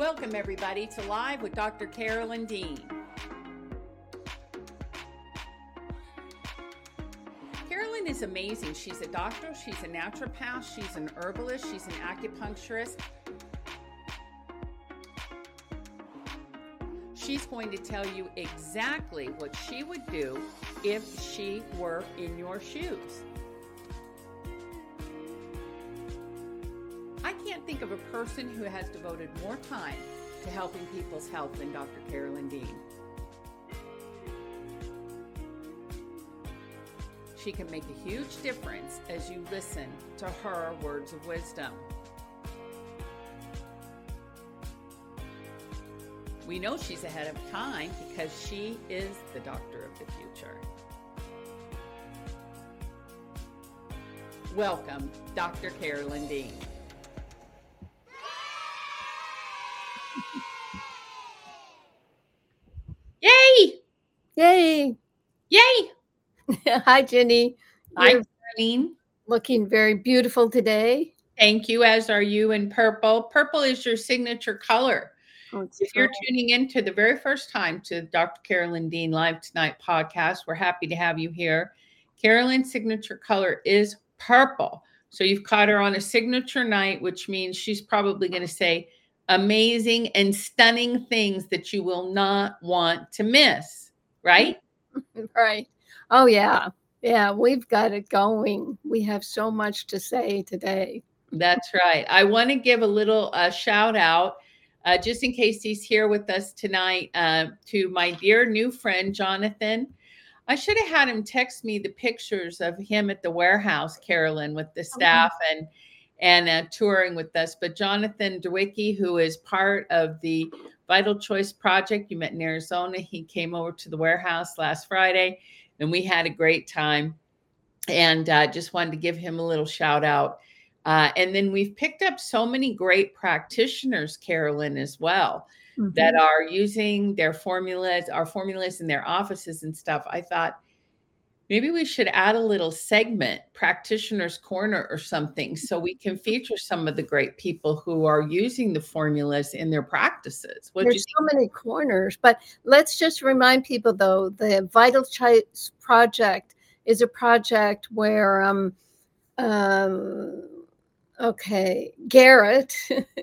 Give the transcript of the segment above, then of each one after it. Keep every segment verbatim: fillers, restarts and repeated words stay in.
Welcome, everybody, to Live with Doctor Carolyn Dean. Carolyn is amazing. She's a doctor, she's a naturopath, she's an herbalist, she's an acupuncturist. She's going to tell you exactly what she would do if she were in your shoes. I can't think of a person who has devoted more time to helping people's health than Doctor Carolyn Dean. She can make a huge difference as you listen to her words of wisdom. We know she's ahead of time because she is the doctor of the future. Welcome, Doctor Carolyn Dean. Yay! Yay! Yay! Hi, Jenny. Hi, Caroline. Looking very beautiful today. Thank you, as are you in purple. Purple is your signature color. Oh, if you're tuning in to the very first time to Doctor Carolyn Dean Live Tonight podcast, we're happy to have you here. Carolyn's signature color is purple. So you've caught her on a signature night, which means she's probably going to say amazing and stunning things that you will not want to miss, right? Right. Oh, yeah. Yeah, we've got it going. We have so much to say today. That's right. I want to give a little uh, shout out, uh, just in case he's here with us tonight, uh, to my dear new friend, Jonathan. I should have had him text me the pictures of him at the warehouse, Carolyn, with the staff okay. and and uh, touring with us. But Jonathan Dewicki, who is part of the Vital Choice Project, you met in Arizona. He came over to the warehouse last Friday, and we had a great time. And uh, just wanted to give him a little shout out. Uh, and then we've picked up so many great practitioners, Carolyn, as well, mm-hmm. that are using their formulas, our formulas in their offices and stuff. I thought, maybe we should add a little segment, Practitioner's Corner or something, so we can feature some of the great people who are using the formulas in their practices. What'd There's so many corners, but let's just remind people, though, the Vital Choice Project is a project where, um, um, okay, Garrett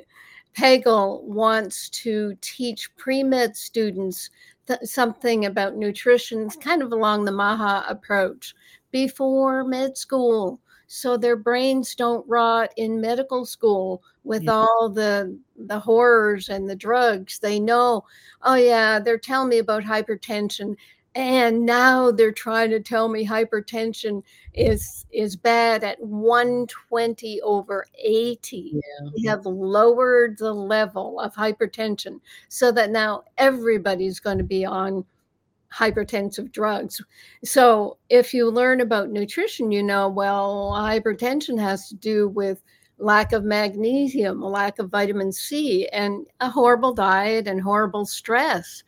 Pagel wants to teach pre-med students th- something about nutrition, kind of along the MAHA approach, before med school, so their brains don't rot in medical school with yeah. all the the horrors and the drugs. They know, oh yeah, they're telling me about hypertension, and now they're trying to tell me hypertension is is bad at one twenty over eighty. Yeah. We have lowered the level of hypertension so that now everybody's going to be on hypertensive drugs. So if you learn about nutrition, you know, well, hypertension has to do with lack of magnesium, a lack of vitamin C, and a horrible diet and horrible stress.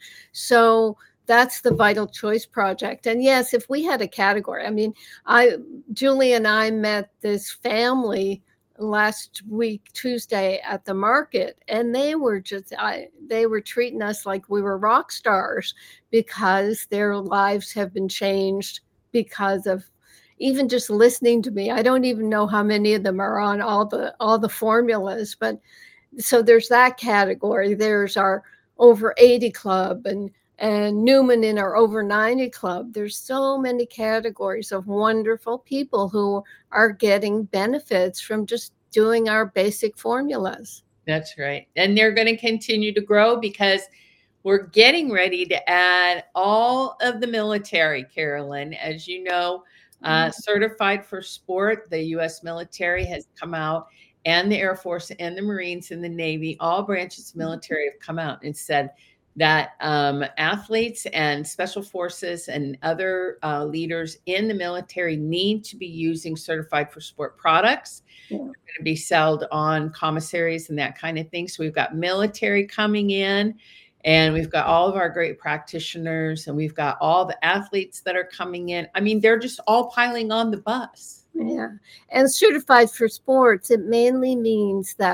So that's the Vital Choice Project. And yes, if we had a category, I mean, I, Julie and I met this family last week, Tuesday, at the market, and they were just, I, they were treating us like we were rock stars because their lives have been changed because of even just listening to me. I don't even know how many of them are on all the, all the formulas, but so there's that category. There's our over eighty club, and and Newman in our over ninety club. There's so many categories of wonderful people who are getting benefits from just doing our basic formulas. That's right. And they're going to continue to grow because we're getting ready to add all of the military, Carolyn. As you know, uh, mm-hmm. Certified for Sport, the U S military has come out, and the Air Force and the Marines and the Navy, all branches of military have come out and said that um, athletes and special forces and other uh, leaders in the military need to be using Certified for Sport products. Yeah. They're going to be sold on commissaries and that kind of thing. So we've got military coming in, and we've got all of our great practitioners, and we've got all the athletes that are coming in. I mean, they're just all piling on the bus. Yeah. And Certified for Sports, it mainly means that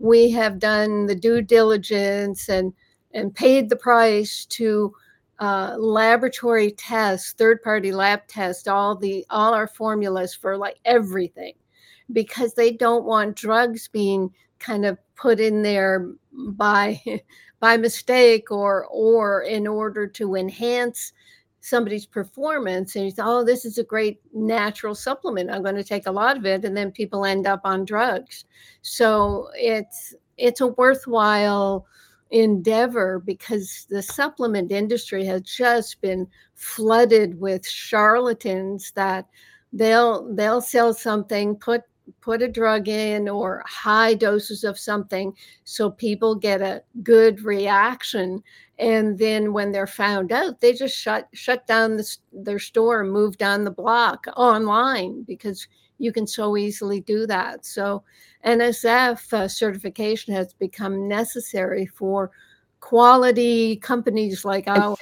we have done the due diligence and, and paid the price to uh, laboratory tests, third-party lab tests, all the all our formulas for like everything, because they don't want drugs being kind of put in there by by mistake or or in order to enhance somebody's performance. And you thought, oh, this is a great natural supplement, I'm going to take a lot of it, and then people end up on drugs. So it's it's a worthwhile endeavor, because the supplement industry has just been flooded with charlatans that they'll they'll sell something, put put a drug in or high doses of something so people get a good reaction, and then when they're found out, they just shut shut down the, their store and move down the block online, because you can so easily do that. So N S F uh, certification has become necessary for quality companies like ours.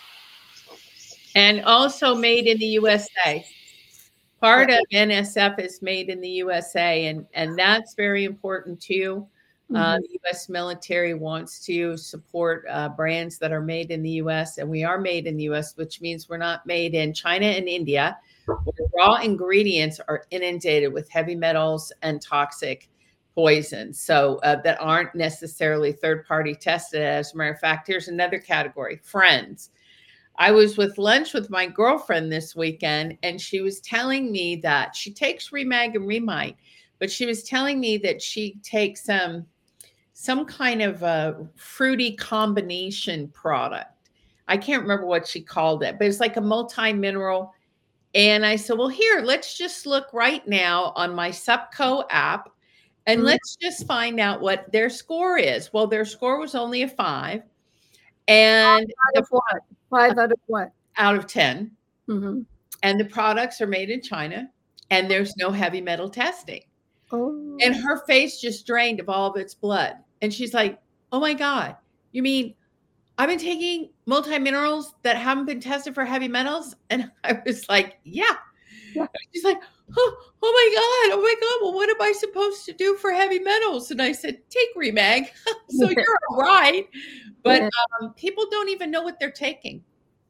And also made in the U S A. Part of N S F is made in the U S A, and, and that's very important too. Mm-hmm. Uh, the U S military wants to support uh, brands that are made in the U S, and we are made in the U S, which means we're not made in China and India, where raw ingredients are inundated with heavy metals and toxic poisons, so uh, that aren't necessarily third-party tested. As a matter of fact, here's another category: friends. I was with lunch with my girlfriend this weekend, and she was telling me that she takes Remag and Remite, but she was telling me that she takes some, some kind of a fruity combination product. I can't remember what she called it, but it's like a multi-mineral. And I said, well, here, let's just look right now on my Supco app, and mm-hmm. let's just find out what their score is. Well, their score was only a five. And out of what? Five out of what? Out of ten. Mm-hmm. And the products are made in China, and there's no heavy metal testing. Oh. And her face just drained of all of its blood. And she's like, oh my God, you mean I've been taking multi-minerals that haven't been tested for heavy metals? And I was like, yeah. yeah. She's like, oh, oh my God, oh my God, well, what am I supposed to do for heavy metals? And I said, take Remag. So you're all right. But yeah. um, people don't even know what they're taking.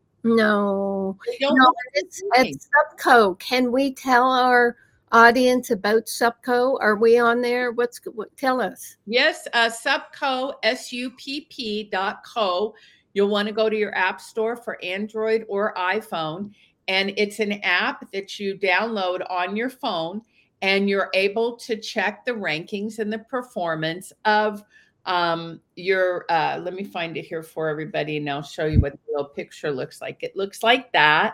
No. They don't no know it's, it's Supco. Can we tell our audience about Supco? Are we on there? What's what? Tell us. Yes, uh, Supco, S U P P dot co. You'll want to go to your app store for Android or iPhone. And it's an app that you download on your phone, and you're able to check the rankings and the performance of um, your, uh, let me find it here for everybody, and I'll show you what the little picture looks like. It looks like that.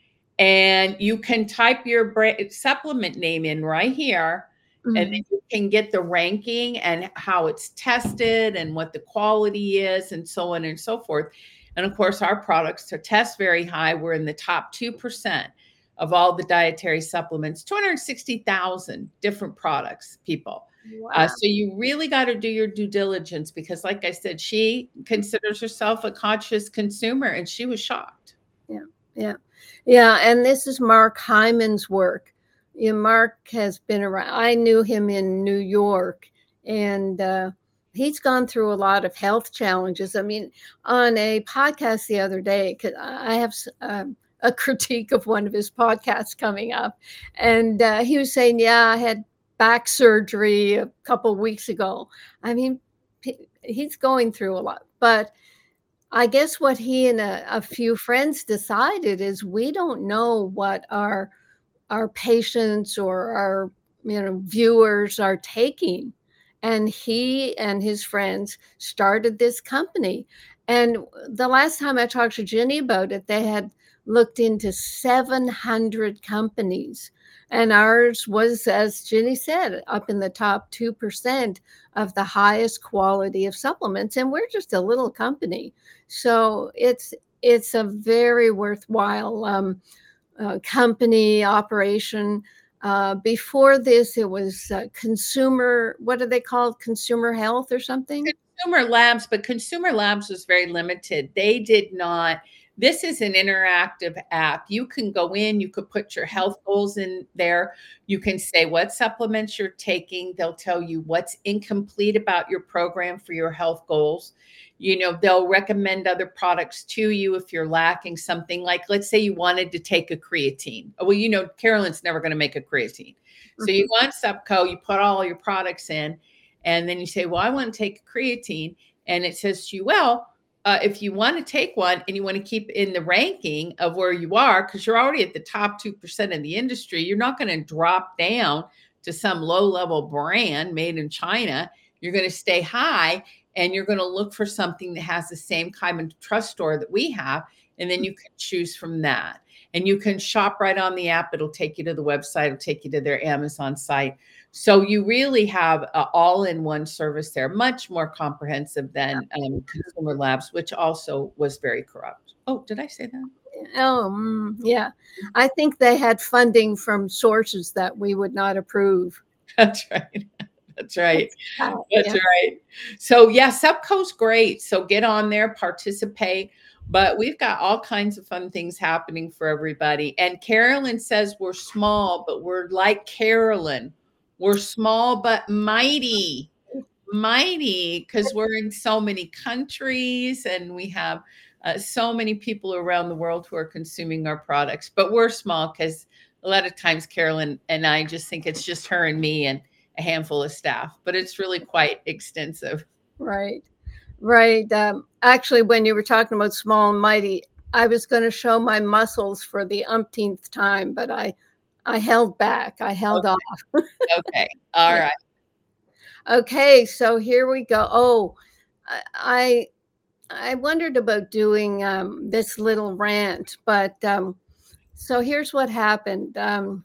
And you can type your brand, supplement name in right here, mm-hmm. and then you can get the ranking and how it's tested and what the quality is and so on and so forth. And of course, our products to test very high. We're in the top two percent of all the dietary supplements, two hundred sixty thousand different products, people. Wow. Uh, so you really got to do your due diligence, because like I said, she considers herself a conscious consumer, and she was shocked. Yeah, yeah, yeah. And this is Mark Hyman's work. You know, Mark has been around. I knew him in New York, and uh, he's gone through a lot of health challenges. I mean, on a podcast the other day, because I have um, a critique of one of his podcasts coming up, and uh, he was saying, yeah, I had back surgery a couple of weeks ago. I mean, he's going through a lot, but I guess what he and a, a few friends decided is we don't know what our our patients or our you know viewers are taking. And he and his friends started this company. And the last time I talked to Ginny about it, they had looked into seven hundred companies. And ours was, as Ginny said, up in the top two percent of the highest quality of supplements. And we're just a little company. So it's it's a very worthwhile um, uh, company operation. Uh, before this, it was uh, consumer, what are they called? Consumer Health or something? Consumer Labs, but Consumer Labs was very limited. They did not This is an interactive app. You can go in, you could put your health goals in there. You can say what supplements you're taking. They'll tell you what's incomplete about your program for your health goals. You know, they'll recommend other products to you if you're lacking something. Like, let's say you wanted to take a creatine. Well, you know, Carolyn's never going to make a creatine. So you want Supco, you put all your products in, and then you say, well, I want to take a creatine. And it says to you, well, uh, if you want to take one and you want to keep in the ranking of where you are, because you're already at the top two percent in the industry, you're not going to drop down to some low-level brand made in China. You're going to stay high, and you're going to look for something that has the same kind of trust score that we have, and then you can choose from that. And you can shop right on the app. It'll take you to the website. It'll take you to their Amazon site. So you really have an all-in-one service there, much more comprehensive than um, Consumer Labs, which also was very corrupt. Oh, did I say that? Oh, mm, yeah. I think they had funding from sources that we would not approve. That's right. That's right. That's, That's yeah. right. So yeah, Supco's great. So get on there, participate. But we've got all kinds of fun things happening for everybody. And Carolyn says we're small, but we're like Carolyn. We're small, but mighty, mighty, because we're in so many countries and we have uh, so many people around the world who are consuming our products. But we're small because a lot of times Carolyn and I just think it's just her and me and a handful of staff, but it's really quite extensive. Right. Right. Um, actually, when you were talking about small and mighty, I was going to show my muscles for the umpteenth time, but I, I held back. I held Okay. off. Okay. All Yeah. right. Okay. So here we go. Oh, I, I wondered about doing um, this little rant, but um, so here's what happened. Um,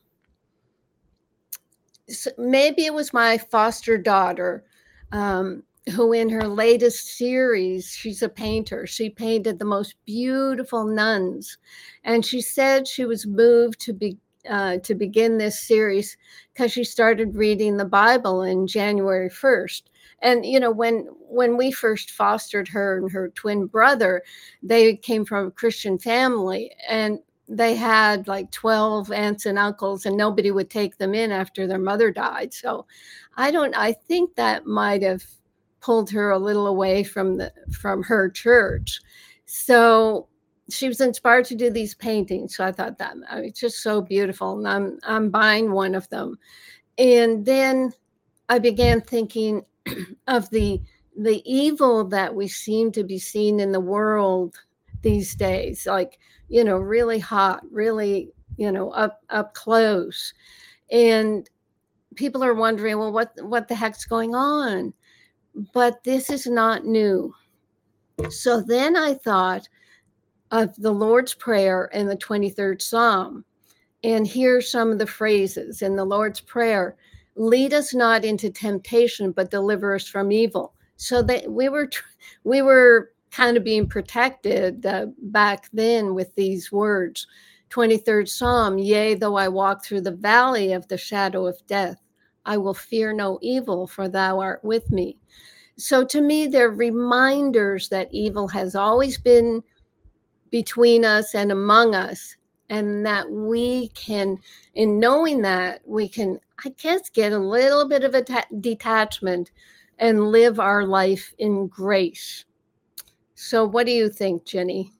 so maybe it was my foster daughter. Um, who in her latest series, she's a painter. She painted the most beautiful nuns. And she said she was moved to be uh, to begin this series because she started reading the Bible in January first. And, you know, when when we first fostered her and her twin brother, they came from a Christian family. And they had like twelve aunts and uncles, and nobody would take them in after their mother died. So I don't, I think that might have pulled her a little away from the from her church. So she was inspired to do these paintings. So I thought that I mean, it's just so beautiful, and I'm I'm buying one of them. And then I began thinking of the the evil that we seem to be seeing in the world these days, like, you know, really hot, really, you know, up up close. And people are wondering, well, what what the heck's going on? But this is not new. So then I thought of the Lord's Prayer in the twenty-third Psalm. And here's some of the phrases in the Lord's Prayer. Lead us not into temptation, but deliver us from evil. So that we were we were kind of being protected uh, back then with these words. twenty-third Psalm, yea, though I walk through the valley of the shadow of death, I will fear no evil, for thou art with me. So to me, they're reminders that evil has always been between us and among us, and that we can, in knowing that, we can, I guess, get a little bit of a ta- detachment and live our life in grace. So what do you think, Jenny?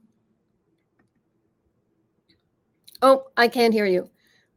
Oh, I can't hear you.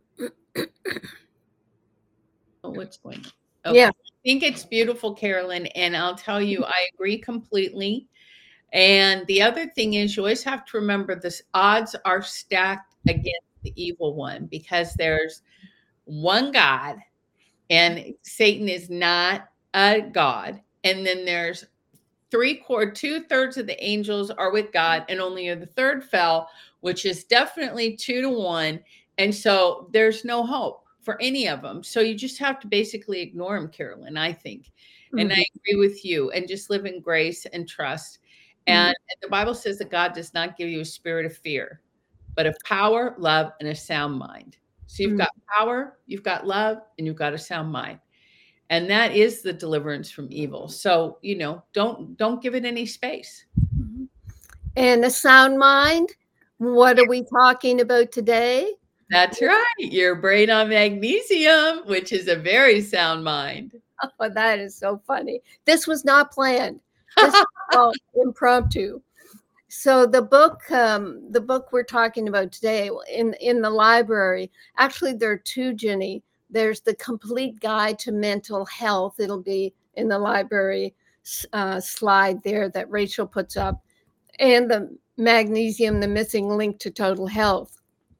Oh, what's going on? Okay. Yeah. I think it's beautiful, Carolyn, and I'll tell you, I agree completely. And the other thing is, you always have to remember the odds are stacked against the evil one, because there's one God, and Satan is not a God. And then there's three quarter, two thirds of the angels are with God, and only the third fell, which is definitely two to one. And so there's no hope for any of them. So you just have to basically ignore them, Carolyn, I think. Mm-hmm. And I agree with you, and just live in grace and trust. And, mm-hmm. and the Bible says that God does not give you a spirit of fear, but of power, love, and a sound mind. So you've mm-hmm. got power, you've got love, and you've got a sound mind. And that is the deliverance from evil. So, you know, don't don't give it any space. And a sound mind, what are we talking about today? That's right. Your brain on magnesium, which is a very sound mind. Oh, that is so funny. This was not planned. This is all impromptu. So the book, um, the book we're talking about today in, in the library, actually there are two, Ginny. There's the Complete Guide to Mental Health. It'll be in the library uh, slide there that Rachel puts up, and the Magnesium, the Missing Link to Total Health.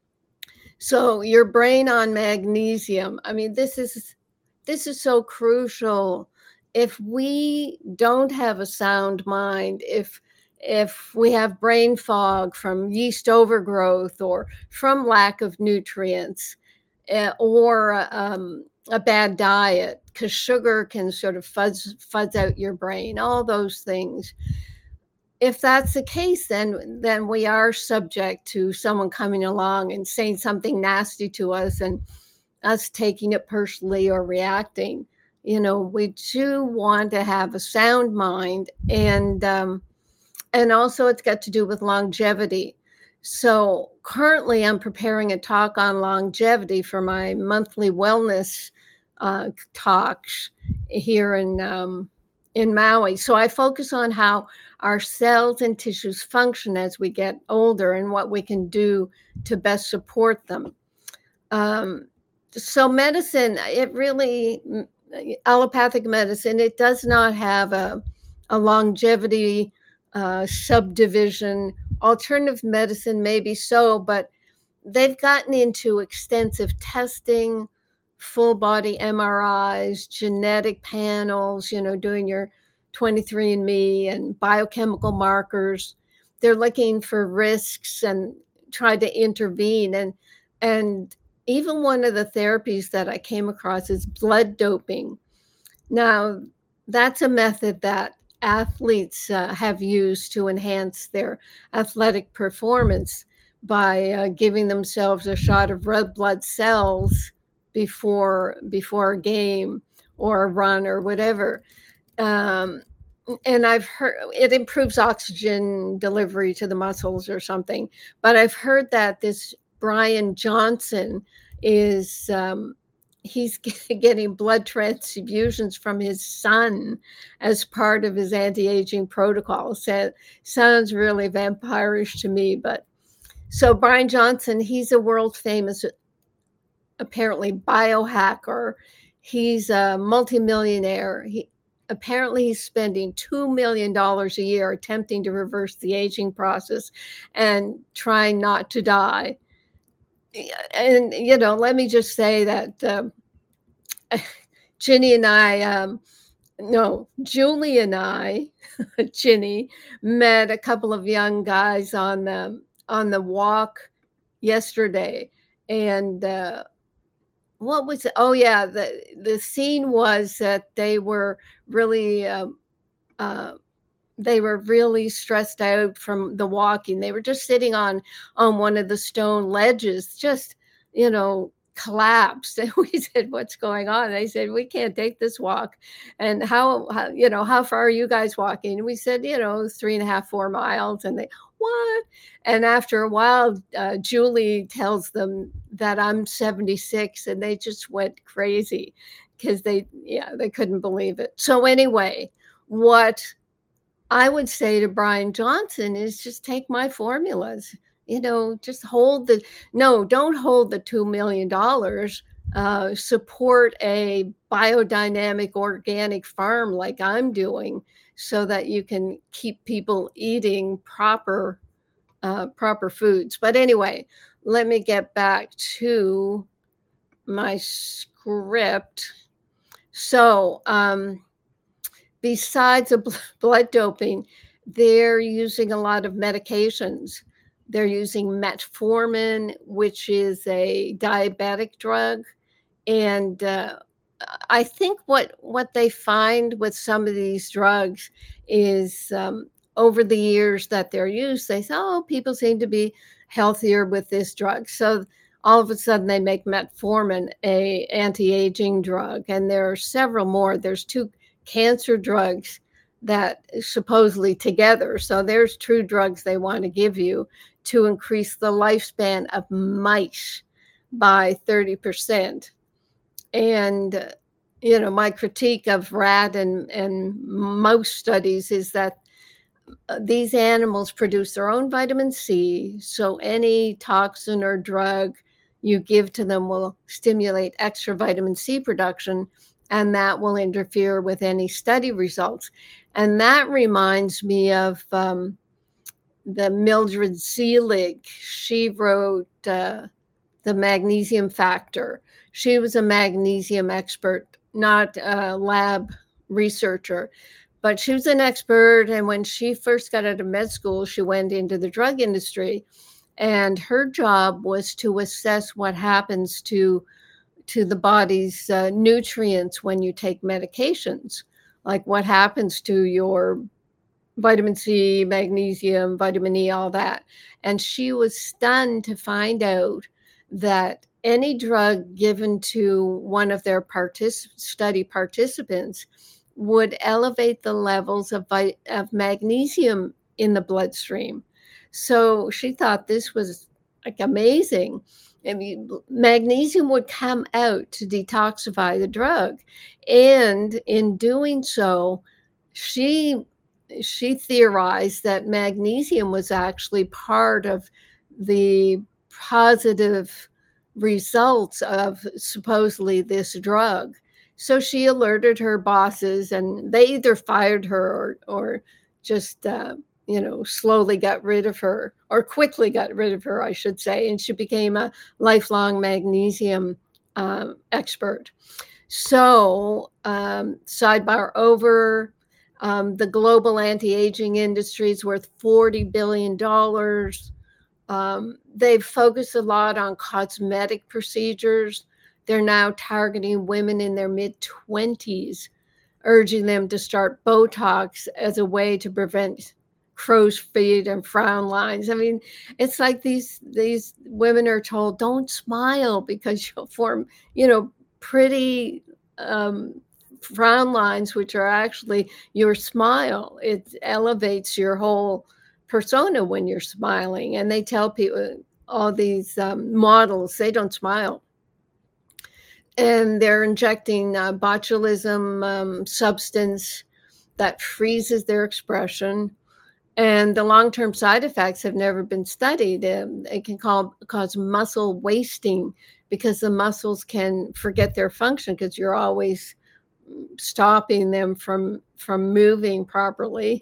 So your brain on magnesium, I mean, this is this is so crucial. If we don't have a sound mind, if if we have brain fog from yeast overgrowth or from lack of nutrients, uh, or um, a bad diet, because sugar can sort of fuzz fuzz out your brain, all those things. If that's the case, then then we are subject to someone coming along and saying something nasty to us and us taking it personally or reacting. You know, we do want to have a sound mind, and um, and also it's got to do with longevity. So currently I'm preparing a talk on longevity for my monthly wellness uh, talks here in um, in Maui. So I focus on how our cells and tissues function as we get older and what we can do to best support them. Um, so medicine, it really, allopathic medicine, it does not have a, a longevity uh, subdivision. Alternative medicine, maybe so, but they've gotten into extensive testing, full body M R Is, genetic panels, you know, doing your twenty-three and me and biochemical markers. They're looking for risks and try to intervene. And, and even one of the therapies that I came across is blood doping. Now, that's a method that athletes uh, have used to enhance their athletic performance by uh, giving themselves a shot of red blood cells before before a game or a run or whatever. Um, and I've heard it improves oxygen delivery to the muscles or something. But I've heard that this Brian Johnson is um, he's getting blood transfusions from his son as part of his anti-aging protocol. So sounds really vampirish to me. But so Brian Johnson, he's a world famous, apparently biohacker. He's a multimillionaire. He apparently he's spending two million dollars a year attempting to reverse the aging process and trying not to die. And, you know, let me just say that um, Ginny and I, um, no, Julie and I, Ginny, met a couple of young guys on the, on the walk yesterday. And uh, what was it? Oh, yeah, the, the scene was that they were really, uh, uh, they were really stressed out from the walking. They were just sitting on, on one of the stone ledges, just, you know, collapsed. And we said, what's going on? They said, we can't take this walk. And how, how, you know, how far are you guys walking? And we said, you know, three and a half, four miles. And they, what? And after a while, uh, Julie tells them that I'm seventy-six, and they just went crazy because they, yeah, they couldn't believe it. So anyway, what I would say to Brian Johnson is just take my formulas, you know, just hold the, no, don't hold the two million dollars, uh, support a biodynamic organic farm like I'm doing so that you can keep people eating proper, uh, proper foods. But anyway, let me get back to my script. So, um, besides a blood doping, they're using a lot of medications. They're using metformin, which is a diabetic drug. And uh, I think what, what they find with some of these drugs is um, over the years that they're used, they say, oh, people seem to be healthier with this drug. So all of a sudden they make metformin a anti-aging drug. And there are several more. There's two cancer drugs that supposedly together. So there's true drugs they want to give you to increase the lifespan of mice by thirty percent. And, you know, my critique of rat and, and mouse studies is that these animals produce their own vitamin C, so any toxin or drug you give to them will stimulate extra vitamin C production, and that will interfere with any study results. And that reminds me of um, the Mildred Seelig. She wrote uh, The Magnesium Factor. She was a magnesium expert, not a lab researcher, but she was an expert. And when she first got out of med school, she went into the drug industry. And her job was to assess what happens to, to the body's uh, nutrients when you take medications, like what happens to your vitamin C, magnesium, vitamin E, all that. And she was stunned to find out that any drug given to one of their partic- study participants would elevate the levels of, vi- of magnesium in the bloodstream. So she thought this was like amazing. I mean, magnesium would come out to detoxify the drug. And in doing so, she she theorized that magnesium was actually part of the positive results of supposedly this drug. So she alerted her bosses, and they either fired her or, or just, uh, you know, slowly got rid of her, or quickly got rid of her, I should say. And she became a lifelong magnesium uh, expert. So um, sidebar over, um, the global anti-aging industry is worth forty billion dollars. Um, they've focused a lot on cosmetic procedures. They're now targeting women in their mid-twenties, urging them to start Botox as a way to prevent crow's feet and frown lines. I mean, it's like these these women are told, don't smile because you'll form, you know, pretty um, frown lines, which are actually your smile. It elevates your whole persona when you're smiling. And they tell people, all these um, models, they don't smile. And they're injecting uh, botulism um, substance that freezes their expression. And the long-term side effects have never been studied. Um, it can call, cause muscle wasting because the muscles can forget their function because you're always stopping them from, from moving properly.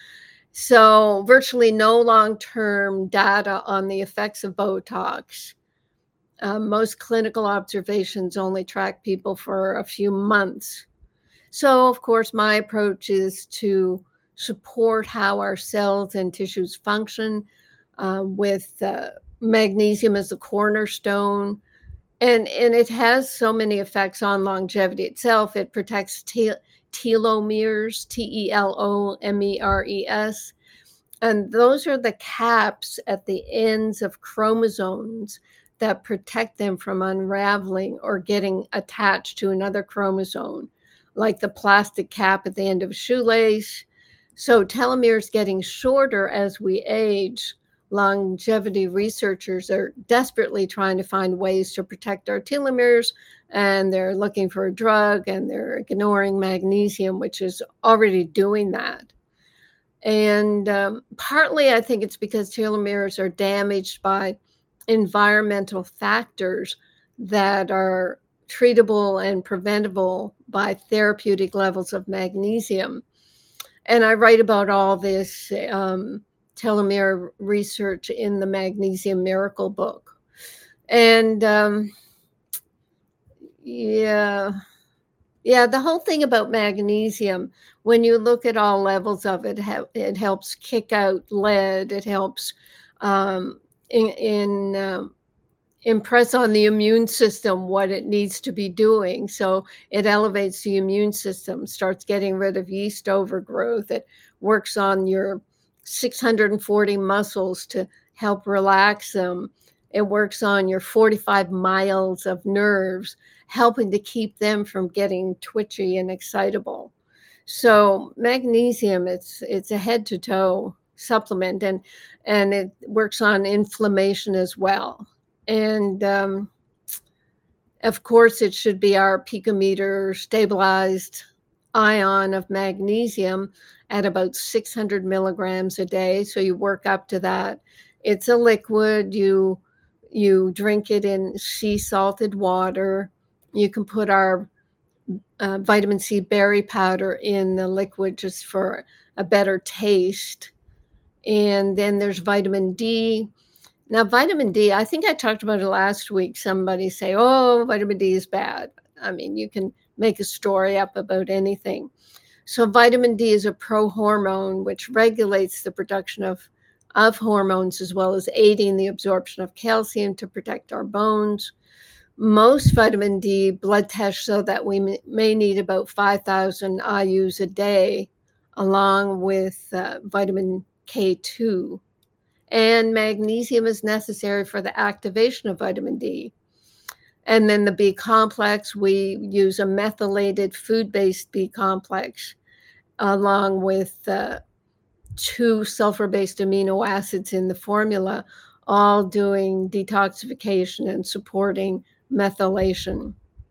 So virtually no long-term data on the effects of Botox. Um, most clinical observations only track people for a few months. So, of course, my approach is to support how our cells and tissues function uh, with uh, magnesium as a cornerstone. And, and it has so many effects on longevity itself. It protects te- telomeres, T E L O M E R E S. And those are the caps at the ends of chromosomes that protect them from unraveling or getting attached to another chromosome, like the plastic cap at the end of a shoelace. So telomeres getting shorter as we age. Longevity researchers are desperately trying to find ways to protect our telomeres, and they're looking for a drug, and they're ignoring magnesium, which is already doing that. And um, partly I think it's because telomeres are damaged by environmental factors that are treatable and preventable by therapeutic levels of magnesium. And I write about all this um, telomere research in the Magnesium Miracle book. And um, yeah, yeah, the whole thing about magnesium, when you look at all levels of it, it helps kick out lead. It helps um, in, in um, impress on the immune system what it needs to be doing. So it elevates the immune system, starts getting rid of yeast overgrowth. It works on your six hundred forty muscles to help relax them. It works on your forty-five miles of nerves, helping to keep them from getting twitchy and excitable. So magnesium, it's it's a head to toe supplement, and and it works on inflammation as well. And um, of course, it should be our picometer stabilized ion of magnesium at about six hundred milligrams a day. So you work up to that. It's a liquid. You you drink it in sea salted water. You can put our uh, vitamin C berry powder in the liquid just for a better taste. And then there's vitamin D. Now, vitamin D, I think I talked about it last week. Somebody say, oh, vitamin D is bad. I mean, you can make a story up about anything. So vitamin D is a prohormone, which regulates the production of, of hormones, as well as aiding the absorption of calcium to protect our bones. Most vitamin D blood tests show that we may need about five thousand I U's a day, along with uh, vitamin K two. And magnesium is necessary for the activation of vitamin D. And then the B complex, we use a methylated food-based B complex, along with uh, two sulfur-based amino acids in the formula, all doing detoxification and supporting methylation.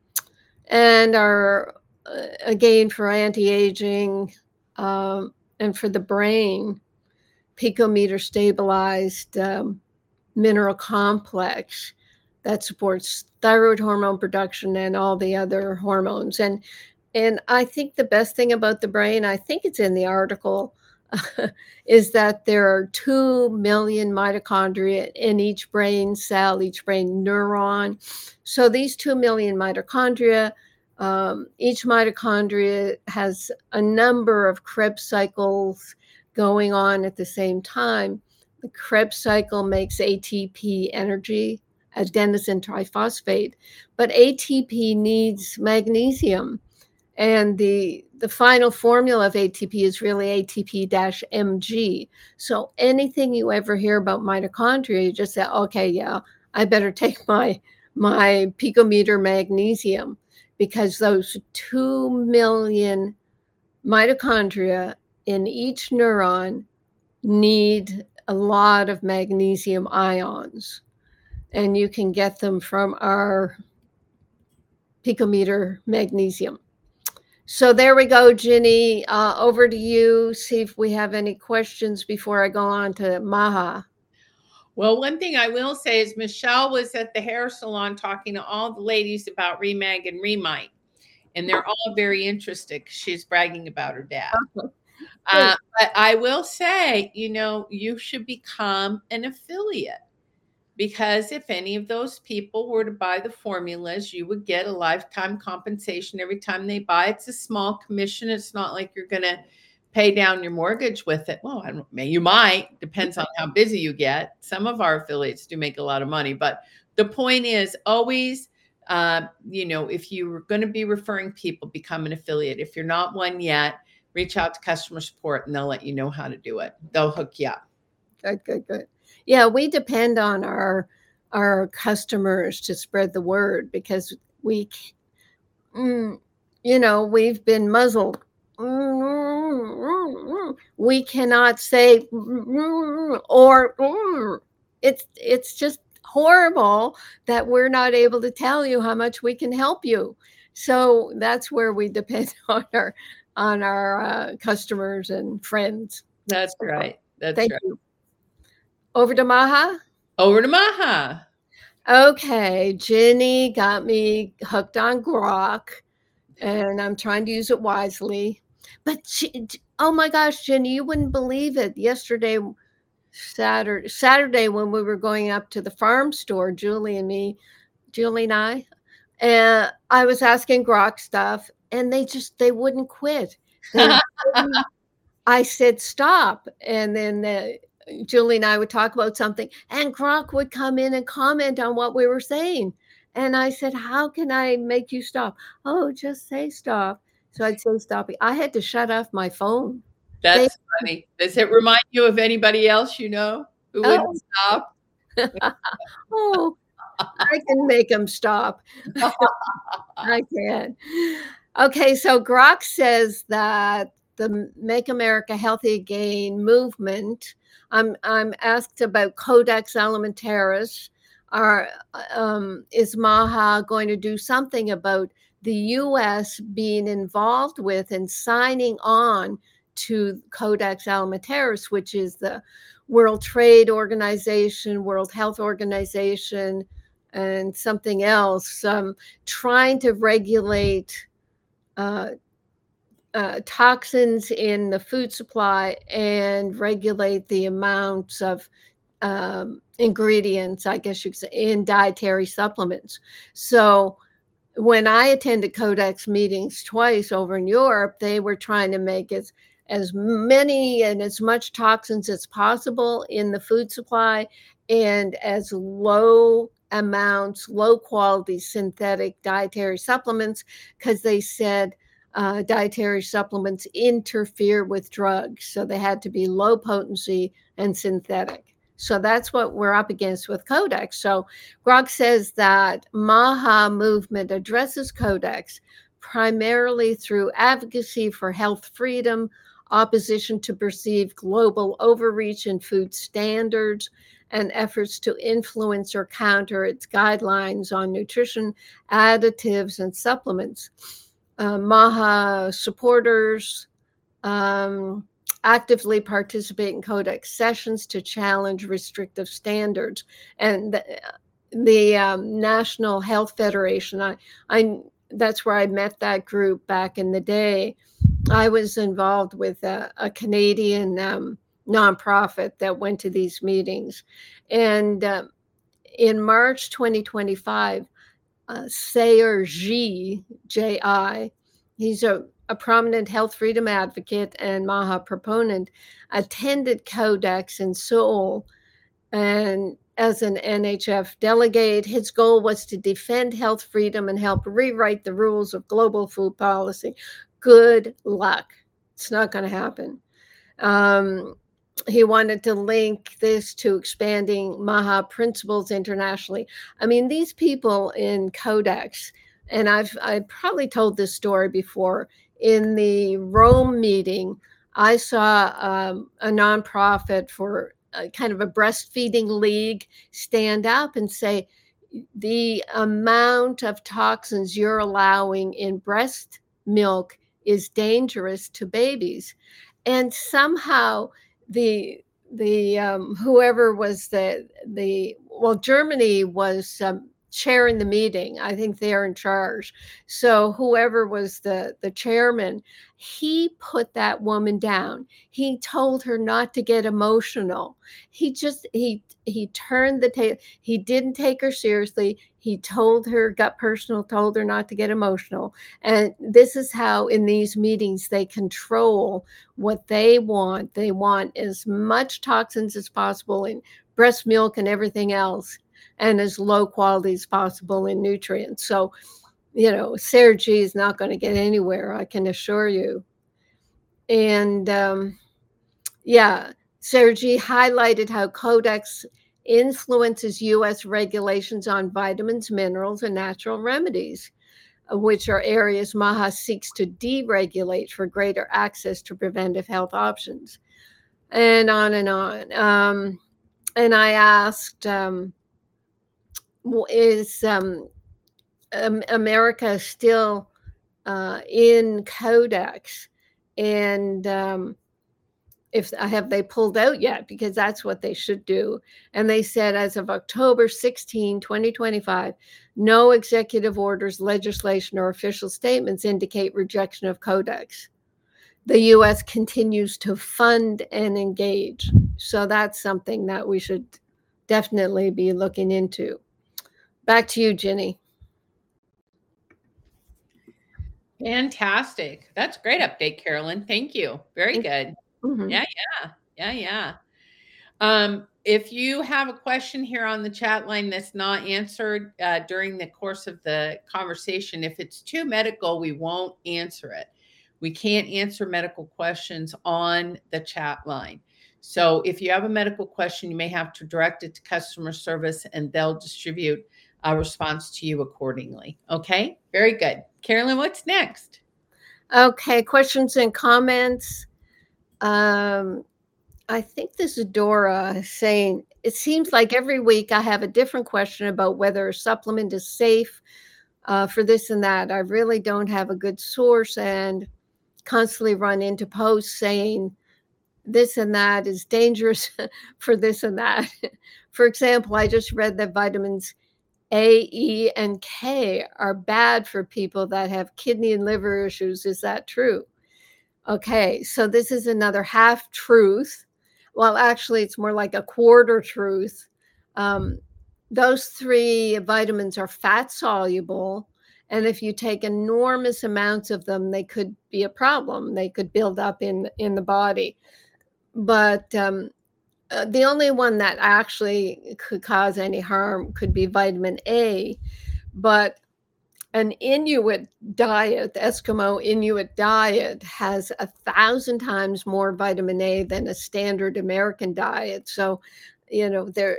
And our, uh, again, for anti-aging um, and for the brain, picometer stabilized um, mineral complex that supports thyroid hormone production and all the other hormones. And and I think the best thing about the brain, I think it's in the article, is that there are two million mitochondria in each brain cell, each brain neuron. So these two million mitochondria, um, each mitochondria has a number of Krebs cycles going on at the same time. The Krebs cycle makes A T P energy, adenosine triphosphate, but A T P needs magnesium. And the, the final formula of A T P is really A T P M G. So anything you ever hear about mitochondria, you just say, okay, yeah, I better take my, my picometer magnesium, because those two million mitochondria in each neuron need a lot of magnesium ions, and you can get them from our picometer magnesium. So there we go, Ginny. Uh, over to you. See if we have any questions before I go on to Maha. Well, one thing I will say is Michelle was at the hair salon talking to all the ladies about Remag and Remite, and they're all very interested because she's bragging about her dad. Uh, but I will say, you know, you should become an affiliate, because if any of those people were to buy the formulas, you would get a lifetime compensation every time they buy. It's a small commission. It's not like you're going to pay down your mortgage with it. Well, I don't know, you might, depends on how busy you get. Some of our affiliates do make a lot of money, but the point is always, uh, you know, if you're going to be referring people, become an affiliate. If you're not one yet, reach out to customer support and they'll let you know how to do it. They'll hook you up. Good, good, good. Yeah, we depend on our our customers to spread the word, because we, mm, you know, we've been muzzled. We cannot say, or it's it's just horrible that we're not able to tell you how much we can help you. So that's where we depend on our on our uh, customers and friends. That's right. That's Thank right. you. Over to Maha. Over to Maha. Okay, Ginny got me hooked on Grok, and I'm trying to use it wisely. But she, oh my gosh, Ginny, you wouldn't believe it. Yesterday, Saturday, Saturday when we were going up to the farm store, Julie and me, Julie and I, and I was asking Grok stuff, and they just they wouldn't quit. They wouldn't, I said stop, and then the. Julie and I would talk about something, and Grok would come in and comment on what we were saying. And I said, how can I make you stop? Oh, just say stop. So I'd say stop. I had to shut off my phone. That's they, funny. Does it remind you of anybody else you know who oh. wouldn't stop? Oh, I can make them stop. I can. Okay, so Grok says that the Make America Healthy Again movement. I'm I'm asked about Codex Alimentarius. Are um, is MAHA going to do something about the U S being involved with and signing on to Codex Alimentarius, which is the World Trade Organization, World Health Organization, and something else, um, trying to regulate uh, uh, toxins in the food supply and regulate the amounts of um, ingredients, I guess you could say, in dietary supplements. So when I attended Codex meetings twice over in Europe, they were trying to make as, as many and as much toxins as possible in the food supply and as low amounts, low quality synthetic dietary supplements, because they said uh, dietary supplements interfere with drugs. So they had to be low potency and synthetic. So that's what we're up against with Codex. So Grog says that MAHA movement addresses Codex primarily through advocacy for health freedom, opposition to perceived global overreach in food standards, and efforts to influence or counter its guidelines on nutrition, additives, and supplements. Uh, MAHA supporters um, actively participate in Codex sessions to challenge restrictive standards. And the, the um, National Health Federation, I, I, that's where I met that group back in the day. I was involved with a, a Canadian um, nonprofit that went to these meetings. And uh, in March twenty twenty-five, uh, Sergi, J I, he's a a prominent health freedom advocate and MAHA proponent, attended Codex in Seoul. And as an N H F delegate, his goal was to defend health freedom and help rewrite the rules of global food policy. Good luck. It's not going to happen. Um, he wanted to link this to expanding MAHA principles internationally. I mean, these people in Codex, and I've, I've probably told this story before, in the Rome meeting, I saw um, a nonprofit for a kind of a breastfeeding league stand up and say, the amount of toxins you're allowing in breast milk is dangerous to babies. And somehow the the um, whoever was the the well, Germany was um, chairing the meeting. I think they're in charge. So whoever was the, the chairman, he put that woman down. He told her not to get emotional. He just, he, he turned the tape. He didn't take her seriously. He told her, got personal, told her not to get emotional. And this is how in these meetings they control what they want. They want as much toxins as possible in breast milk and everything else, and as low quality as possible in nutrients. So, you know, Sergi is not going to get anywhere, I can assure you. And um, yeah, Sergi highlighted how Codex influences U S regulations on vitamins, minerals, and natural remedies, which are areas MAHA seeks to deregulate for greater access to preventive health options, and on and on. Um, and I asked, um, is um, um, America still uh, in Codex? And um, if have they pulled out yet? Because that's what they should do. And they said, as of October sixteenth, twenty twenty-five, no executive orders, legislation, or official statements indicate rejection of Codex. The U S continues to fund and engage. So that's something that we should definitely be looking into. Back to you, Ginny. Fantastic. That's a great update, Carolyn. Thank you. Very good. Mm-hmm. Yeah, yeah, yeah, yeah. Um, if you have a question here on the chat line that's not answered uh, during the course of the conversation, if it's too medical, we won't answer it. We can't answer medical questions on the chat line. So if you have a medical question, you may have to direct it to customer service and they'll distribute a response to you accordingly. Okay, very good. Carolyn, what's next? Okay, questions and comments. Um, I think this is Dora saying, it seems like every week I have a different question about whether a supplement is safe uh, for this and that. I really don't have a good source and constantly run into posts saying this and that is dangerous for this and that. For example, I just read that vitamins A, E, and K are bad for people that have kidney and liver issues. Is that true? Okay, so this is another half truth. Well, actually, it's more like a quarter truth. Um, those three vitamins are fat soluble. And if you take enormous amounts of them, they could be a problem. They could build up in, in the body. But um, uh, the only one that actually could cause any harm could be vitamin A. But an Inuit diet, the Eskimo Inuit diet, has a thousand times more vitamin A than a standard American diet. So, you know, there,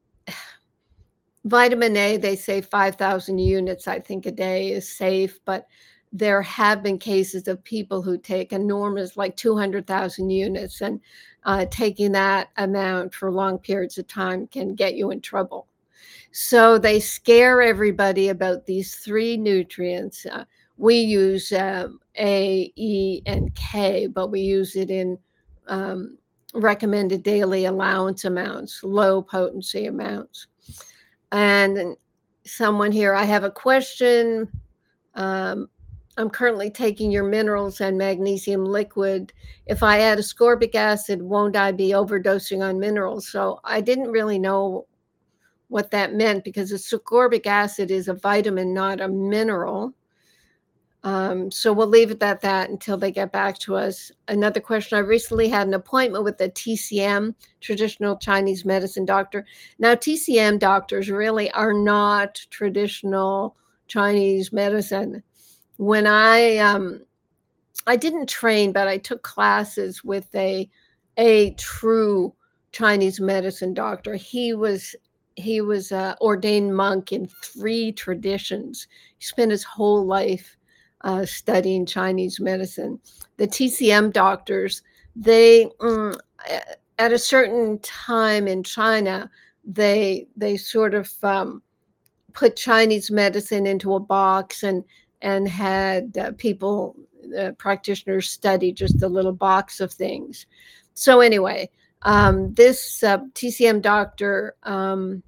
vitamin A, they say five thousand units, I think, a day is safe, but there have been cases of people who take enormous, like two hundred thousand units, and uh, taking that amount for long periods of time can get you in trouble. So they scare everybody about these three nutrients. Uh, we use um, A, E, and K, but we use it in um, recommended daily allowance amounts, low potency amounts. And someone here, I have a question. Um, I'm currently taking your minerals and magnesium liquid. If I add ascorbic acid, won't I be overdosing on minerals? So I didn't really know what that meant, because ascorbic acid is a vitamin, not a mineral. Um, so we'll leave it at that until they get back to us. Another question, I recently had an appointment with a T C M, traditional Chinese medicine doctor. Now, T C M doctors really are not traditional Chinese medicine. When I, um, I didn't train, but I took classes with a, a true Chinese medicine doctor. He was He was an ordained monk in three traditions. He spent his whole life uh, studying Chinese medicine. The T C M doctors, they, um, at a certain time in China, they they sort of um, put Chinese medicine into a box and and had uh, people, uh, practitioners, study just a little box of things. So anyway, Um, this uh, T C M doctor um,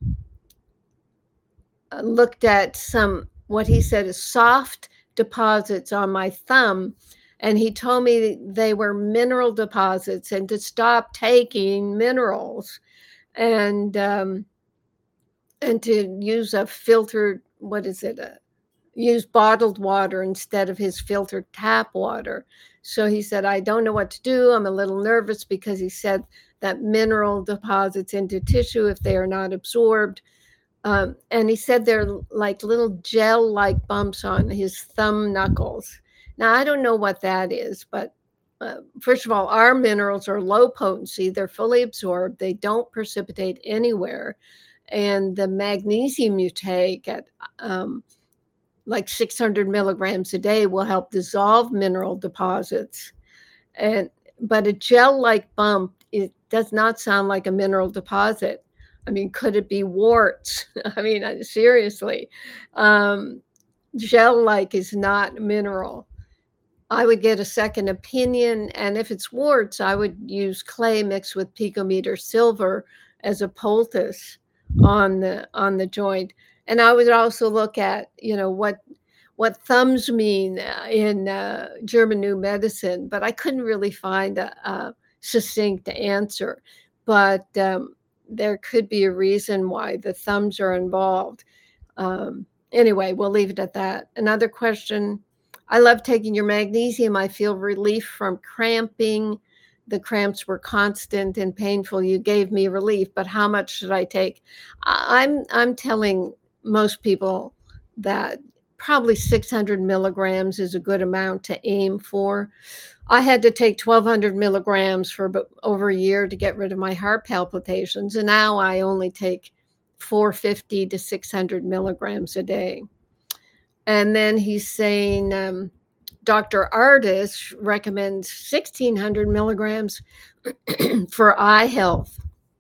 looked at some, what he said is soft deposits on my thumb, and he told me they were mineral deposits and to stop taking minerals, and um, and to use a filtered, what is it, uh, use bottled water instead of his filtered tap water. So he said, I don't know what to do. I'm a little nervous, because he said that mineral deposits into tissue if they are not absorbed. Um, and he said they're like little gel-like bumps on his thumb knuckles. Now, I don't know what that is, but uh, first of all, our minerals are low potency. They're fully absorbed. They don't precipitate anywhere. And the magnesium you take at um, like six hundred milligrams a day will help dissolve mineral deposits. And but a gel-like bump, it does not sound like a mineral deposit. I mean, could it be warts? I mean, seriously, um, gel-like is not mineral. I would get a second opinion, and if it's warts, I would use clay mixed with picometer silver as a poultice on the on the joint. And I would also look at, you know, what what thumbs mean in uh, German New Medicine, but I couldn't really find a, a succinct answer. But um, there could be a reason why the thumbs are involved. Um, anyway, we'll leave it at that. Another question. I love taking your magnesium. I feel relief from cramping. The cramps were constant and painful. You gave me relief, but how much should I take? I'm I'm telling most people that probably six hundred milligrams is a good amount to aim for. I had to take twelve hundred milligrams for over a year to get rid of my heart palpitations, and now I only take four fifty to six hundred milligrams a day. And then he's saying, um, Doctor Ardis recommends sixteen hundred milligrams for eye health.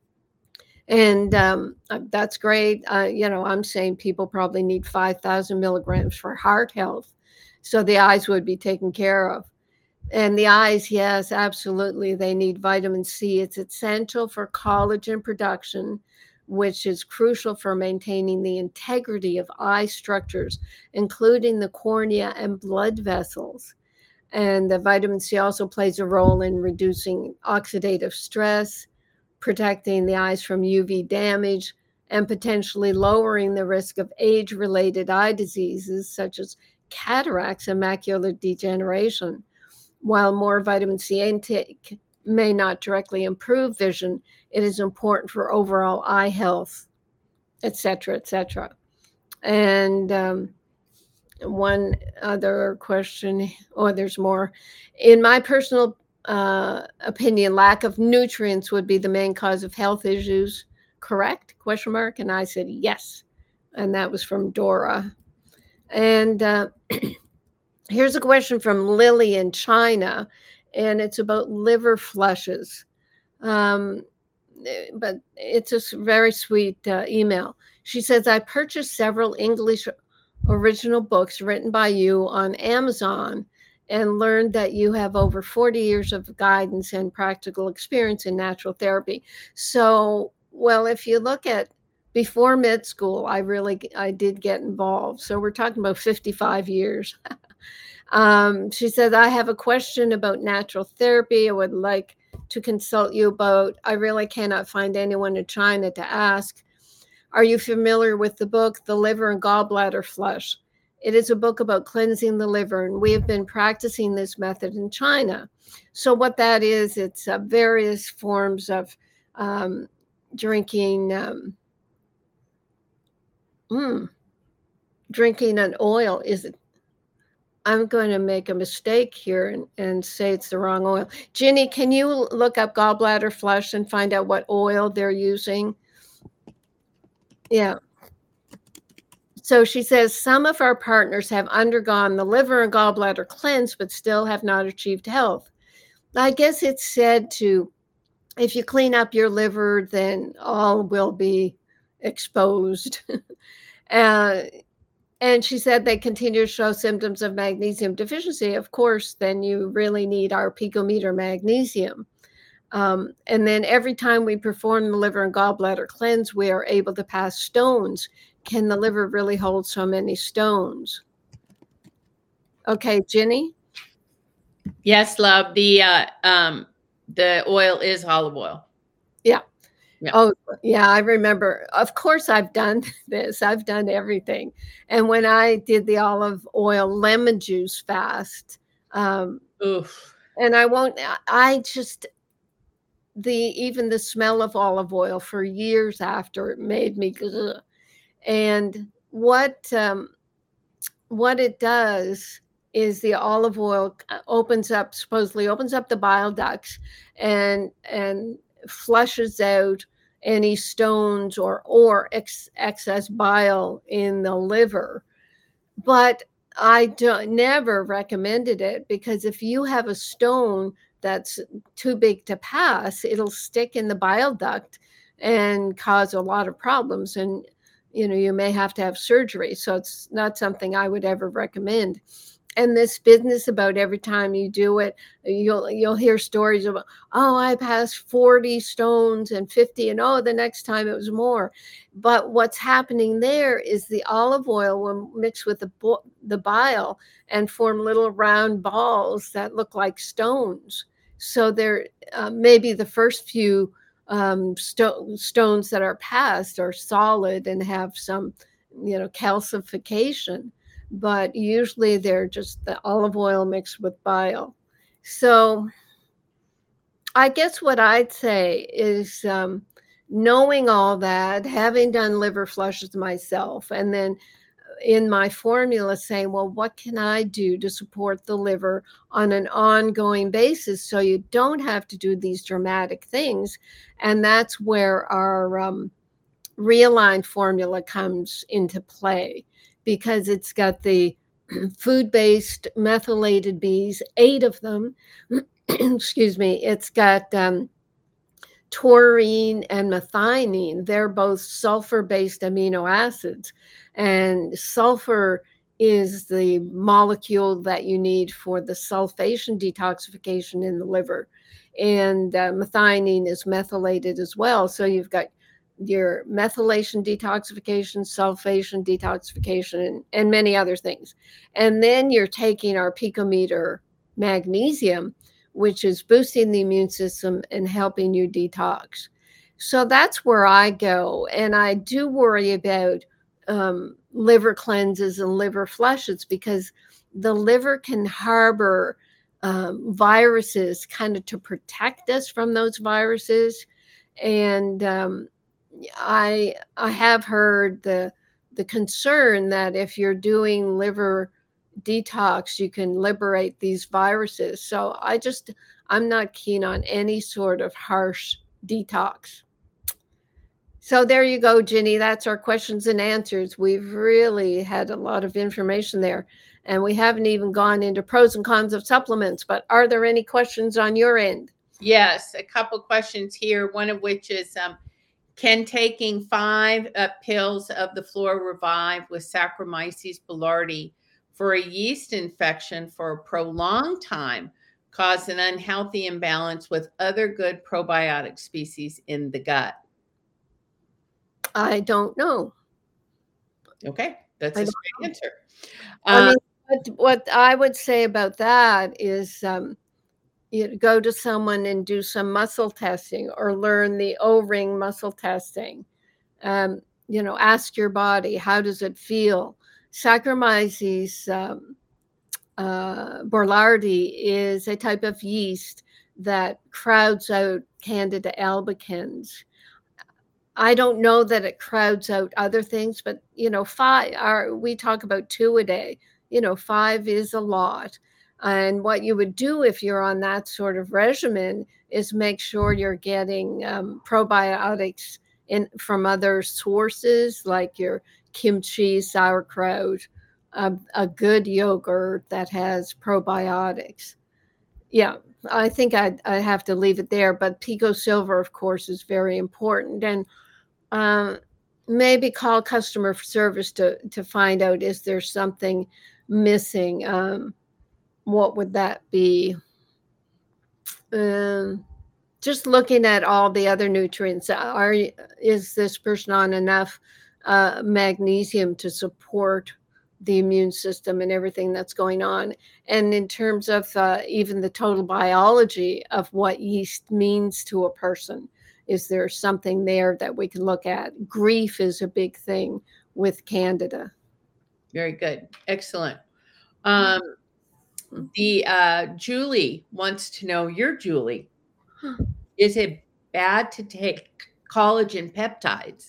And um, that's great. Uh, you know, I'm saying people probably need five thousand milligrams for heart health. So the eyes would be taken care of. And the eyes, yes, absolutely. They need vitamin C. It's essential for collagen production, which is crucial for maintaining the integrity of eye structures, including the cornea and blood vessels. And the vitamin C also plays a role in reducing oxidative stress, protecting the eyes from U V damage, and potentially lowering the risk of age-related eye diseases such as cataracts and macular degeneration. While more vitamin C intake may not directly improve vision, it is important for overall eye health, et cetera, et cetera. And um, one other question, or oh, there's more. In my personal uh, opinion, lack of nutrients would be the main cause of health issues. Correct? Question mark. And I said yes. And that was from Dora. And uh, here's a question from Lily in China, and it's about liver flushes. Um, but it's a very sweet uh, email. She says, I purchased several English original books written by you on Amazon and learned that you have over forty years of guidance and practical experience in natural therapy. So, well, if you look at before med school, I really, I did get involved. So we're talking about fifty-five years. Um, she says, I have a question about natural therapy I would like to consult you about. I really cannot find anyone in China to ask. Are you familiar with the book, The Liver and Gallbladder Flush? It is a book about cleansing the liver, and we have been practicing this method in China. So what that is, it's uh, various forms of um, drinking, um, mm, drinking an oil. Is it? I'm going to make a mistake here and, and say it's the wrong oil. Ginny, can you look up gallbladder flush and find out what oil they're using? Yeah. So she says, some of our partners have undergone the liver and gallbladder cleanse, but still have not achieved health. I guess it's said to, if you clean up your liver, then all will be exposed. uh, And she said they continue to show symptoms of magnesium deficiency. Of course, then you really need our picometer magnesium. Um, and then every time we perform the liver and gallbladder cleanse, we are able to pass stones. Can the liver really hold so many stones? Okay, Ginny? Yes, love. The uh, um, the oil is olive oil. Yeah. Yeah. Oh, yeah, I remember. Of course, I've done this. I've done everything. And when I did the olive oil lemon juice fast, um, Oof. and I won't, I just, the even the smell of olive oil for years after it made me ugh. And what um, what it does is the olive oil opens up, supposedly opens up the bile ducts and and flushes out any stones or or ex, excess bile in the liver. But I don't, never recommended it, because if you have a stone that's too big to pass, it'll stick in the bile duct and cause a lot of problems. And, you know, you may have to have surgery. So it's not something I would ever recommend. And this business about every time you do it, you'll you'll hear stories about, oh, I passed forty stones and fifty, and oh, the next time it was more. But what's happening there is the olive oil will mix with the the bile and form little round balls that look like stones. So they're uh, maybe the first few um, sto- stones that are passed are solid and have some, you know, calcification. But usually they're just the olive oil mixed with bile. So I guess what I'd say is um, knowing all that, having done liver flushes myself, and then in my formula saying, well, what can I do to support the liver on an ongoing basis so you don't have to do these dramatic things? And that's where our um, Realign formula comes into play, because it's got the food-based methylated bees, eight of them. Excuse me. It's got um, taurine and methionine. They're both sulfur-based amino acids, and sulfur is the molecule that you need for the sulfation detoxification in the liver, and uh, methionine is methylated as well. So you've got your methylation detoxification, sulfation detoxification, and, and many other things. And then you're taking our picometer magnesium, which is boosting the immune system and helping you detox. So that's where I go. And I do worry about um, liver cleanses and liver flushes, because the liver can harbor um, viruses kind of to protect us from those viruses. And um, I I have heard the the concern that if you're doing liver detox, you can liberate these viruses. So I just, I'm not keen on any sort of harsh detox. So there you go, Ginny. That's our questions and answers. We've really had a lot of information there, and we haven't even gone into pros and cons of supplements. But are there any questions on your end? Yes, a couple questions here, one of which is, um, can taking five uh, pills of the Flora Revive with Saccharomyces boulardii for a yeast infection for a prolonged time cause an unhealthy imbalance with other good probiotic species in the gut? I don't know. Okay, that's a straight answer. I Uh, mean, what, what I would say about that is um, you go to someone and do some muscle testing, or learn the O-ring muscle testing. Um, you know, ask your body, how does it feel? Saccharomyces um, uh, boulardii is a type of yeast that crowds out Candida albicans. I don't know that it crowds out other things, but, you know, five are, we talk about two a day, you know, five is a lot. And what you would do if you're on that sort of regimen is make sure you're getting um, probiotics in from other sources, like your kimchi, sauerkraut, a, a good yogurt that has probiotics. Yeah, I think I'd, I'd have to leave it there. But Pico Silver, of course, is very important. And um, maybe call customer service to, to find out, is there something missing? Um, what would that be? Um, just looking at all the other nutrients. Are is this person on enough uh, magnesium to support the immune system and everything that's going on? And in terms of uh, even the total biology of what yeast means to a person, is there something there that we can look at? Grief is a big thing with Candida. Very good. Excellent. Um, the uh, Julie wants to know, you're Julie, is it bad to take collagen peptides?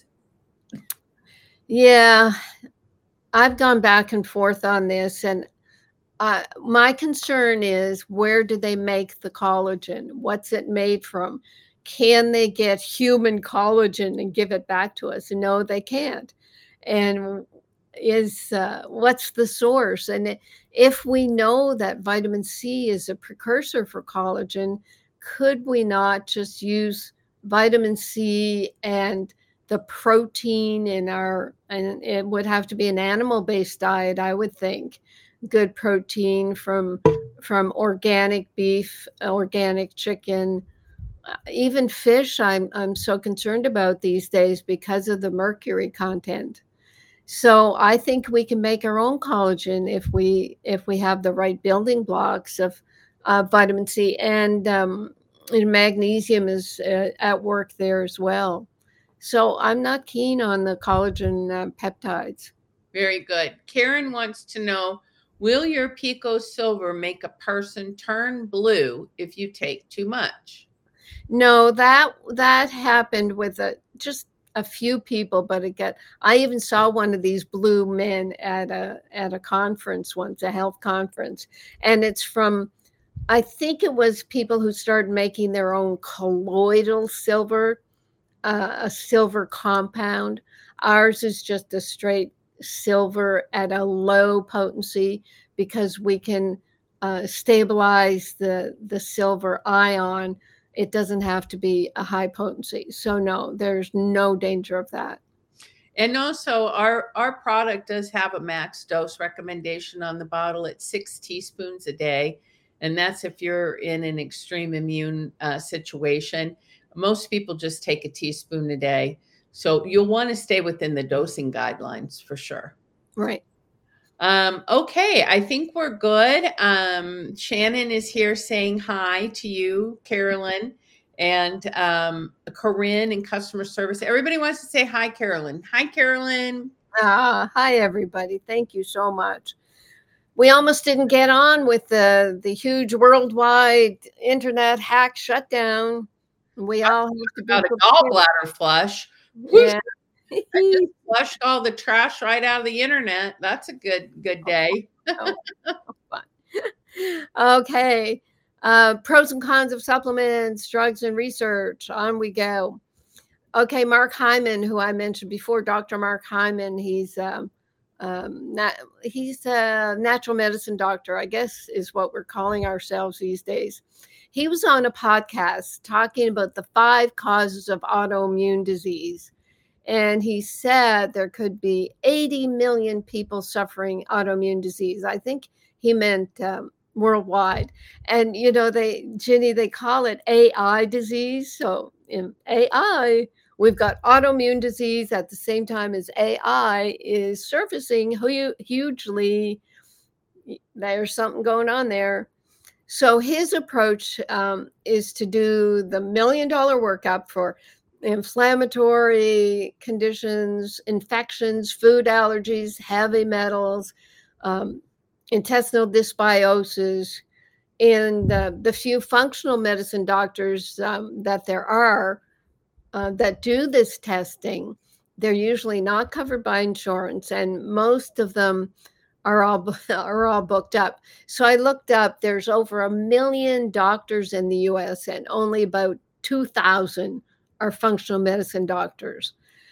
Yeah, I've gone back and forth on this, and uh, my concern is, where do they make the collagen? What's it made from? Can they get human collagen and give it back to us? No, they can't. And is uh, what's the source? And if we know that vitamin C is a precursor for collagen, could we not just use vitamin C and the protein in our, and it would have to be an animal-based diet, I would think, good protein from from organic beef, organic chicken, even fish. I'm I'm so concerned about these days because of the mercury content. So I think we can make our own collagen if we if we have the right building blocks of uh, vitamin C, and, um, and magnesium is uh, at work there as well. So I'm not keen on the collagen uh, peptides. Very good. Karen wants to know, will your Pico Silver make a person turn blue if you take too much? No, that that happened with a, just a few people, but it got, I even saw one of these blue men at a at a conference once, a health conference, and it's from, I think it was people who started making their own colloidal silver, uh, a silver compound. Ours is just a straight silver at a low potency because we can uh, stabilize the, the silver ion. It doesn't have to be a high potency. So no, there's no danger of that. And also our, our product does have a max dose recommendation on the bottle. It's six teaspoons a day. And that's if you're in an extreme immune uh, situation. Most people just take a teaspoon a day. So you'll want to stay within the dosing guidelines for sure. Right. Um, okay, I think we're good. Um, Shannon is here saying hi to you, Carolyn, and um, Corinne in customer service. Everybody wants to say hi, Carolyn. Hi, Carolyn. Uh, hi, everybody. Thank you so much. We almost didn't get on with the, the huge worldwide internet hack shutdown. We all have to be about a gallbladder flush. Yeah. I just flushed all the trash right out of the internet. That's a good good day. Oh, fun. Okay. Uh, pros and cons of supplements, drugs, and research. On we go. Okay, Mark Hyman, who I mentioned before, Doctor Mark Hyman. He's um, um, nat- he's a natural medicine doctor, I guess, is what we're calling ourselves these days. He was on a podcast talking about the five causes of autoimmune disease. And he said there could be eighty million people suffering autoimmune disease. I think he meant um, worldwide. And, you know, they, Ginny, they call it A I disease. So in A I, we've got autoimmune disease at the same time as A I is surfacing hu- hugely. There's something going on there. So his approach um, is to do the million dollar workup for inflammatory conditions, infections, food allergies, heavy metals, um, intestinal dysbiosis, and uh, the few functional medicine doctors um, that there are uh, that do this testing, they're usually not covered by insurance, and most of them are all are all booked up. So I looked up, there's over a million doctors in the U S and only about two thousand are functional medicine doctors.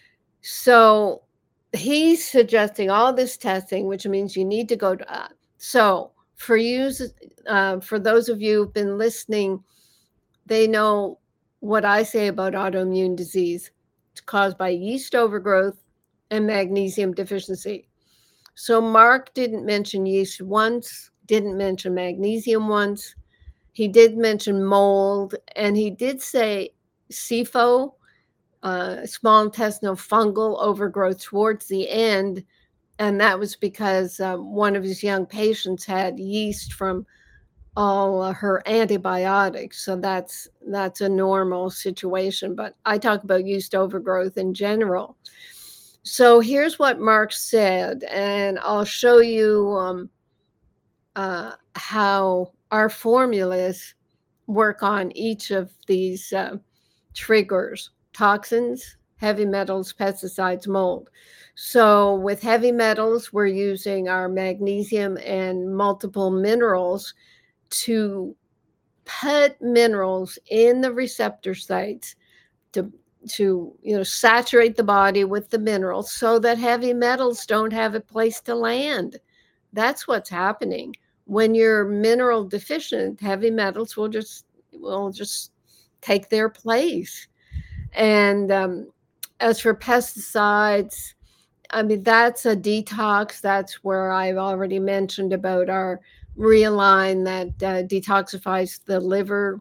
So he's suggesting all this testing, which means you need to go to. Uh, so for you, uh, for those of you who've been listening, they know what I say about autoimmune disease. It's caused by yeast overgrowth and magnesium deficiency. So Mark didn't mention yeast once, didn't mention magnesium once. He did mention mold, and he did say S I F O, uh, small intestinal fungal overgrowth towards the end. And that was because um, one of his young patients had yeast from all uh, her antibiotics. So that's that's a normal situation. But I talk about yeast overgrowth in general. So here's what Mark said, and I'll show you um, uh, how our formulas work on each of these uh, triggers: toxins, heavy metals, pesticides, mold. So with heavy metals, we're using our magnesium and multiple minerals to put minerals in the receptor sites to to you know saturate the body with the minerals so that heavy metals don't have a place to land. That's what's happening. When you're mineral deficient, heavy metals will just will just take their place. And um, as for pesticides, I mean, that's a detox. That's where I've already mentioned about our Realign that uh, detoxifies the liver.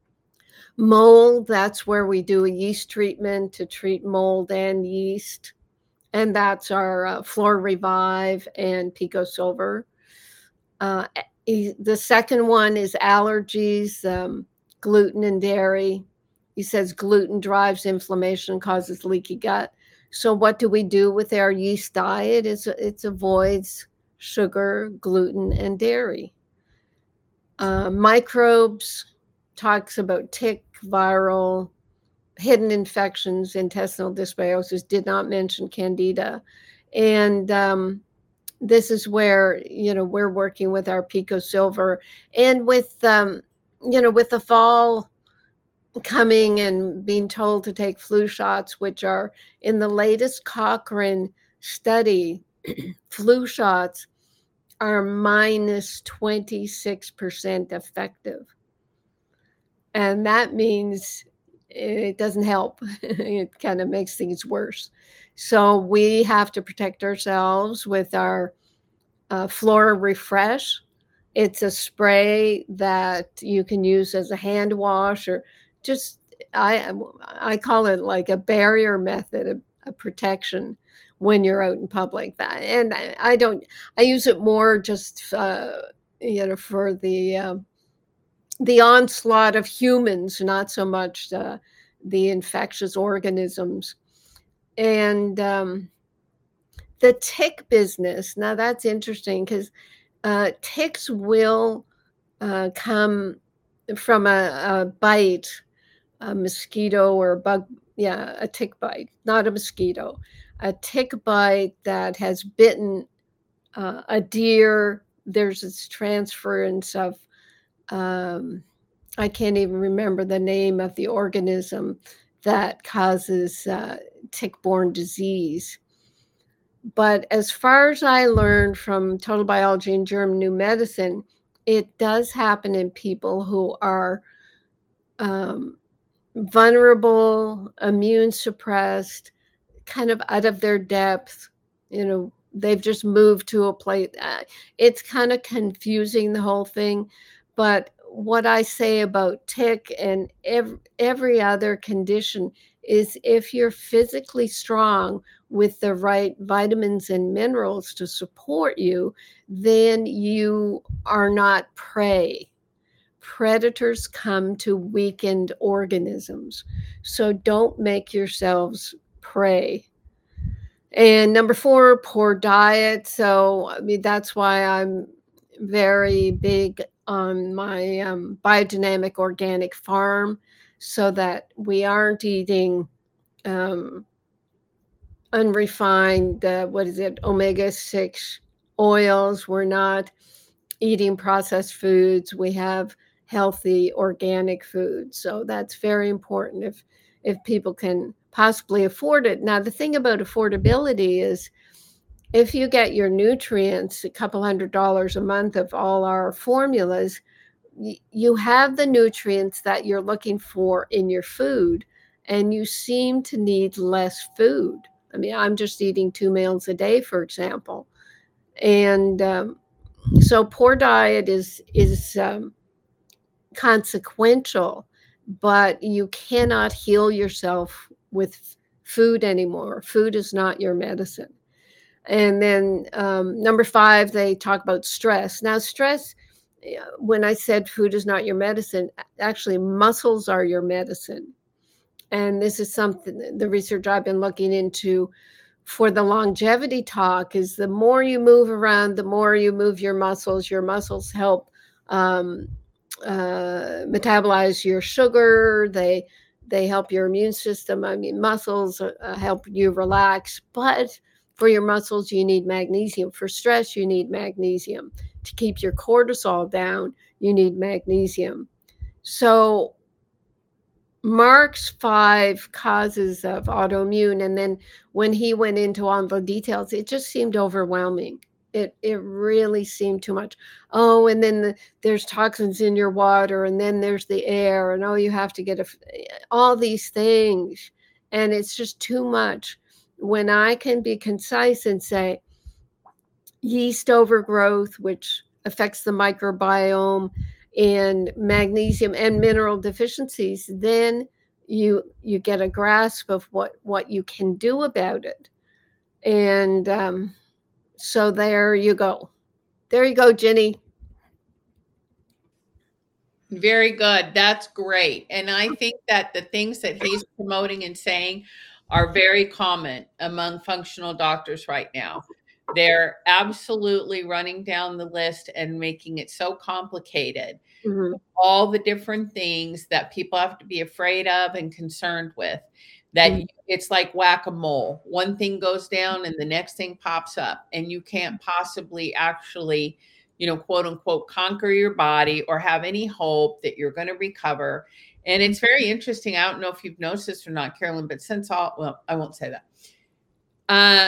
Mold, that's where we do a yeast treatment to treat mold and yeast. And that's our uh, Flora Revive and Pico Silver. Uh, the second one is allergies, um, gluten and dairy. He says gluten drives inflammation, causes leaky gut. So what do we do with our yeast diet? It's, it avoids sugar, gluten, and dairy. Uh, microbes, talks about tick, viral, hidden infections, intestinal dysbiosis, did not mention candida. And um, this is where, you know, we're working with our Pico Silver. And with, um, you know, with the fall coming and being told to take flu shots, which are in the latest Cochrane study, flu shots are minus twenty-six percent effective. And that means it doesn't help. It kind of makes things worse. So we have to protect ourselves with our uh, Flora Refresh. It's a spray that you can use as a hand wash, or just, I, I call it like a barrier method of, of protection when you're out in public. That, and I, I don't, I use it more just, uh, you know, for the, um, the onslaught of humans, not so much uh, the infectious organisms. And um, the tick business, now that's interesting, because uh, ticks will uh, come from a, a bite, a mosquito or a bug, yeah, a tick bite, not a mosquito, a tick bite that has bitten uh, a deer. There's this transference of, um, I can't even remember the name of the organism that causes uh, tick-borne disease. But as far as I learned from Total Biology and Germ New Medicine, it does happen in people who are um, vulnerable, immune suppressed, kind of out of their depth. You know, they've just moved to a place. Uh, it's kind of confusing, the whole thing. But what I say about tick and every, every other condition is, if you're physically strong with the right vitamins and minerals to support you, then you are not prey. Predators come to weakened organisms. So don't make yourselves prey. And number four, poor diet. So, I mean, that's why I'm very big on my um, biodynamic organic farm, so that we aren't eating um, unrefined, uh, what is it, omega six oils. We're not eating processed foods. We have healthy organic food. So that's very important if if people can possibly afford it. Now, the thing about affordability is, if you get your nutrients, a couple hundred dollars a month of all our formulas, you have the nutrients that you're looking for in your food, and you seem to need less food. I mean, I'm just eating two meals a day, for example. And um, so poor diet is, is um, consequential, but you cannot heal yourself with food anymore. Food is not your medicine. And then um, number five, they talk about stress. Now, stress, when I said food is not your medicine, actually muscles are your medicine. And this is something, the research I've been looking into for the longevity talk, is the more you move around, the more you move your muscles. Your muscles help um, uh, metabolize your sugar. They they help your immune system. I mean, muscles uh, help you relax. But for your muscles, you need magnesium. For stress, you need magnesium. To keep your cortisol down, you need magnesium. So Mark's five causes of autoimmune, and then when he went into all the details, it just seemed overwhelming. It it really seemed too much. Oh, and then the, there's toxins in your water, and then there's the air, and oh, you have to get a, all these things, and it's just too much. When I can be concise and say yeast overgrowth, which affects the microbiome, and magnesium and mineral deficiencies, then you you get a grasp of what what you can do about it. And um, so there you go. There you go, Ginny. Very good. That's great. And I think that the things that he's promoting and saying are very common among functional doctors right now. They're absolutely running down the list and making it so complicated. Mm-hmm. All the different things that people have to be afraid of and concerned with, that mm-hmm. it's like whack-a-mole. One thing goes down and the next thing pops up, and you can't possibly actually, you know, quote unquote, conquer your body or have any hope that you're going to recover. And it's very interesting. I don't know if you've noticed this or not, Carolyn, but since all, well, I won't say that. Uh,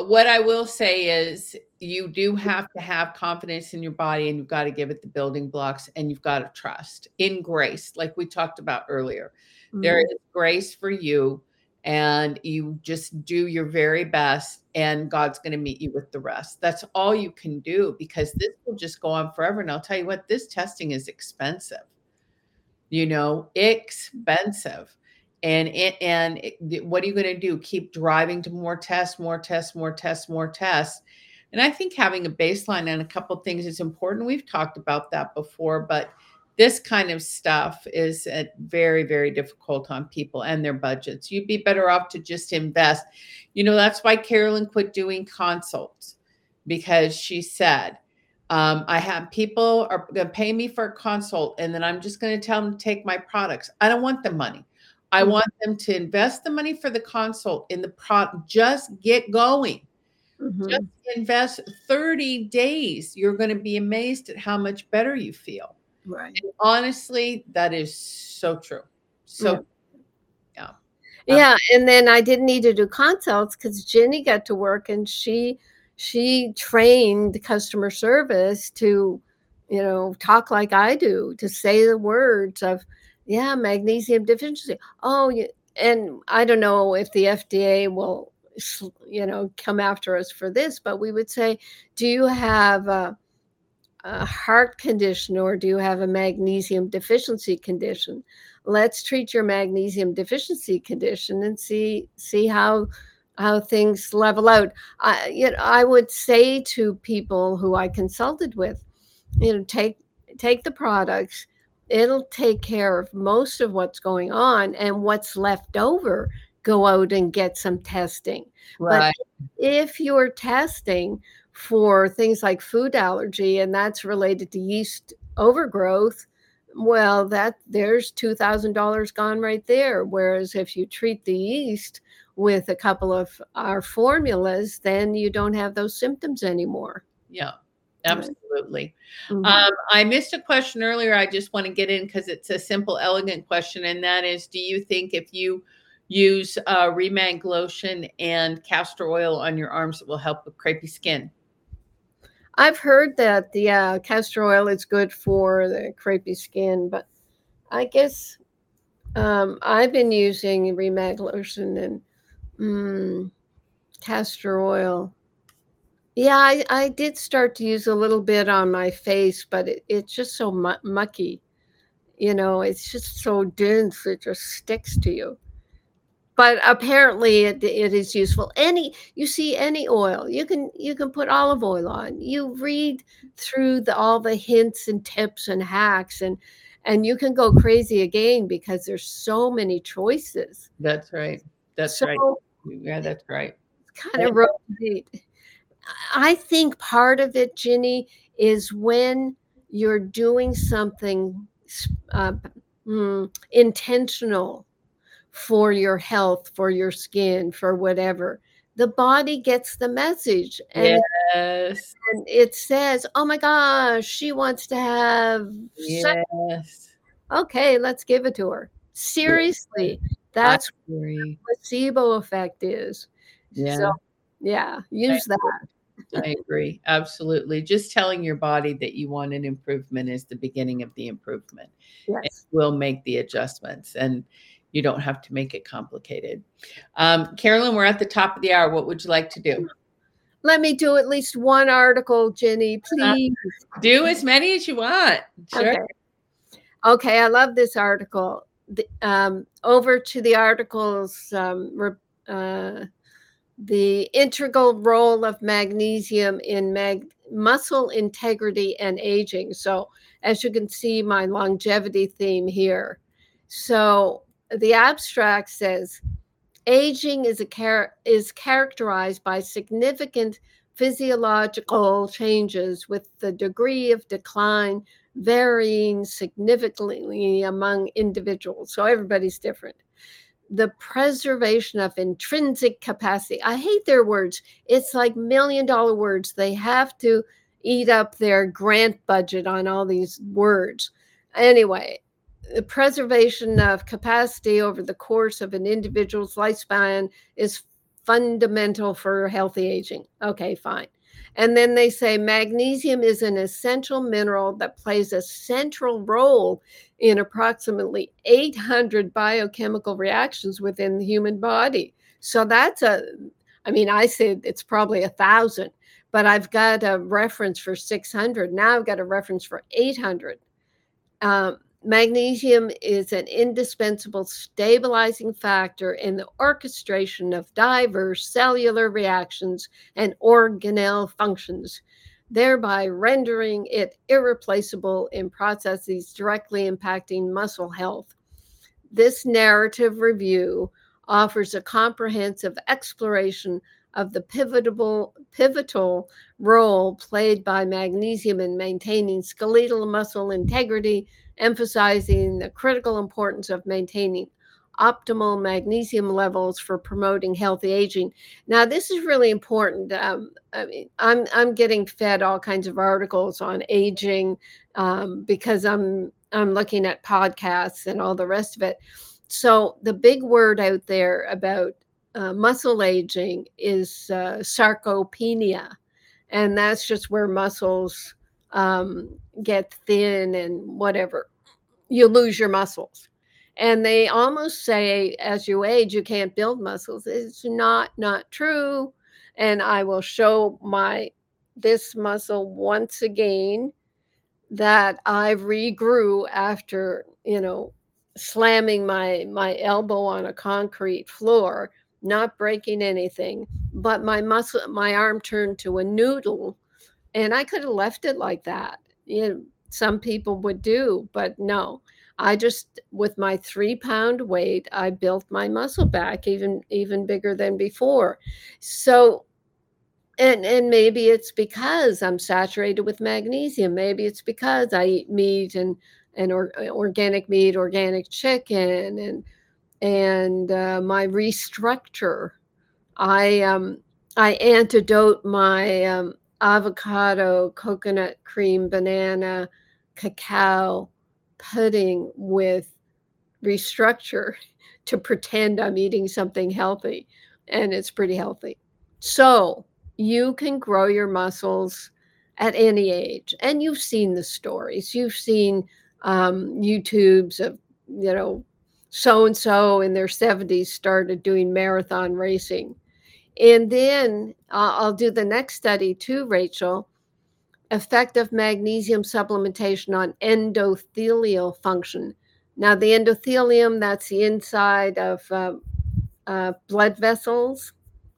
What I will say is you do have to have confidence in your body, and you've got to give it the building blocks, and you've got to trust in grace, like we talked about earlier. Mm-hmm. There is grace for you, and you just do your very best, and God's going to meet you with the rest. That's all you can do, because this will just go on forever. And I'll tell you what, this testing is expensive, you know, expensive. And it, and it, what are you going to do? Keep driving to more tests, more tests, more tests, more tests. And I think having a baseline and a couple of things is important. We've talked about that before, but this kind of stuff is uh, very, very difficult on people and their budgets. You'd be better off to just invest. You know, that's why Carolyn quit doing consults, because she said, um, I have people are going to pay me for a consult, and then I'm just going to tell them to take my products. I don't want the money. I want them to invest the money for the consult in the product. Just get going. Mm-hmm. Just invest thirty days. You're going to be amazed at how much better you feel. Right. And honestly, that is so true. So, yeah. Yeah. yeah. And then I didn't need to do consults because Ginny got to work, and she, she trained customer service to, you know, talk like I do, to say the words of, yeah, magnesium deficiency. Oh, yeah. And I don't know if the F D A will, you know, come after us for this, but we would say, do you have a, a heart condition, or do you have a magnesium deficiency condition? Let's treat your magnesium deficiency condition and see see how how things level out. I, you know, I would say to people who I consulted with, you know, take take the products. It'll take care of most of what's going on, and what's left over, go out and get some testing. Right. But if you're testing for things like food allergy, and that's related to yeast overgrowth, well, that there's two thousand dollars gone right there. Whereas if you treat the yeast with a couple of our formulas, then you don't have those symptoms anymore. Yeah. Absolutely. Mm-hmm. Um, I missed a question earlier. I just want to get in because it's a simple, elegant question. And that is, do you think if you use uh, Remag lotion and castor oil on your arms, it will help with crepey skin? I've heard that the uh, castor oil is good for the crepey skin, but I guess um, I've been using Remag lotion and mm, castor oil. Yeah, I, I did start to use a little bit on my face, but it, it's just so mu- mucky. You know, it's just so dense, it just sticks to you. But apparently it, it is useful. Any, you see any oil, you can you can put olive oil on. You read through the, all the hints and tips and hacks, and and you can go crazy again because there's so many choices. That's right. That's so, right. Yeah, that's right. Kind of rotate. I think part of it, Ginny, is when you're doing something uh, mm, intentional for your health, for your skin, for whatever, the body gets the message. And, yes. and it says, oh my gosh, she wants to have yes. sex. Okay, let's give it to her. Seriously, that's what the placebo effect is. Yeah. So, yeah, use I that. I agree. Absolutely. Just telling your body that you want an improvement is the beginning of the improvement. Yes. It will make the adjustments, and you don't have to make it complicated. Um, Carolyn, we're at the top of the hour. What would you like to do? Let me do at least one article, Ginny, please. Uh, do as many as you want. Sure. Okay. Okay, I love this article. The, um, over to the articles, um, uh, the integral role of magnesium in mag- muscle integrity and aging. So as you can see, my longevity theme here. So the abstract says, aging is, a char- is characterized by significant physiological changes, with the degree of decline varying significantly among individuals. So everybody's different. The preservation of intrinsic capacity. I hate their words. It's like million dollar words. They have to eat up their grant budget on all these words. Anyway, the preservation of capacity over the course of an individual's lifespan is fundamental for healthy aging. Okay, fine. And then they say magnesium is an essential mineral that plays a central role in approximately eight hundred biochemical reactions within the human body. So that's a, I mean, I said it's probably a thousand, but I've got a reference for six hundred. Now I've got a reference for eight hundred. Um, Magnesium is an indispensable stabilizing factor in the orchestration of diverse cellular reactions and organelle functions, thereby rendering it irreplaceable in processes directly impacting muscle health. This narrative review offers a comprehensive exploration of the pivotal, pivotal role played by magnesium in maintaining skeletal muscle integrity, emphasizing the critical importance of maintaining optimal magnesium levels for promoting healthy aging. Now, this is really important. Um, I mean, I'm I'm getting fed all kinds of articles on aging um, because I'm I'm looking at podcasts and all the rest of it. So the big word out there about uh, muscle aging is uh, sarcopenia, and that's just where muscles um, get thin and whatever. You lose your muscles. And they almost say as you age, you can't build muscles. It's not, not true. And I will show my, this muscle once again that I regrew after, you know, slamming my, my elbow on a concrete floor, not breaking anything, but my muscle, my arm turned to a noodle, and I could have left it like that. You know, some people would do, but no. I just, with my three pound weight, I built my muscle back even, even bigger than before. So, and, and maybe it's because I'm saturated with magnesium. Maybe it's because I eat meat and, and or, organic meat, organic chicken, and, and uh, my restructure. I, um, I antidote my, um, avocado, coconut cream, banana, cacao pudding with restructure to pretend I'm eating something healthy, and it's pretty healthy. So you can grow your muscles at any age, and you've seen the stories. You've seen um, YouTubes of, you know, so-and-so in their seventies started doing marathon racing. And then uh, I'll do the next study too, Rachel, effect of magnesium supplementation on endothelial function. Now, the endothelium, that's the inside of uh, uh, blood vessels.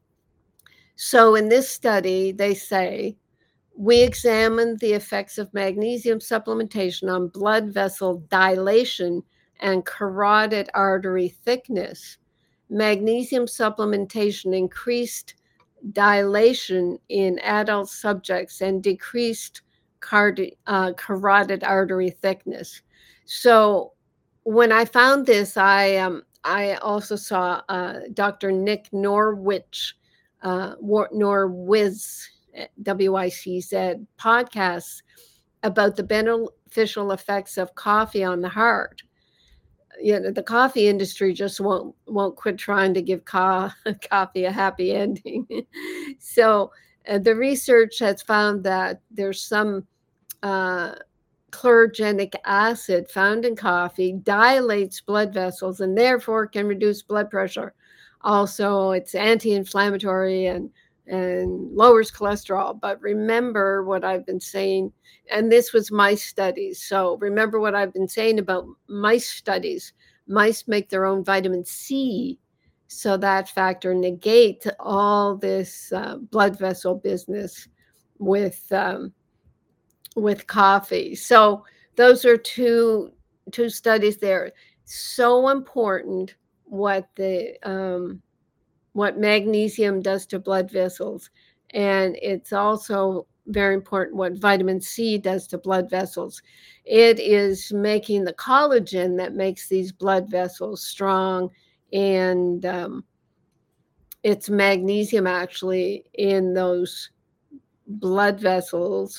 So in this study, they say, we examined the effects of magnesium supplementation on blood vessel dilation and carotid artery thickness. Magnesium supplementation increased dilation in adult subjects and decreased card- uh, carotid artery thickness. So when I found this, I um, I also saw uh, Doctor Nick Norwich, uh, Norwiz, W I C Z, podcasts about the beneficial effects of coffee on the heart. You know, the coffee industry just won't won't quit trying to give co- coffee a happy ending. So uh, the research has found that there's some uh, chlorogenic acid found in coffee dilates blood vessels and therefore can reduce blood pressure. Also, it's anti-inflammatory and and lowers cholesterol. But remember what I've been saying, and this was mice studies. So remember what I've been saying about mice studies. Mice make their own vitamin C, so that factor negates all this uh, blood vessel business with um, with coffee. So those are two two studies there. So important what the um, what magnesium does to blood vessels. And it's also very important what vitamin C does to blood vessels. It is making the collagen that makes these blood vessels strong. And um, it's magnesium actually in those blood vessels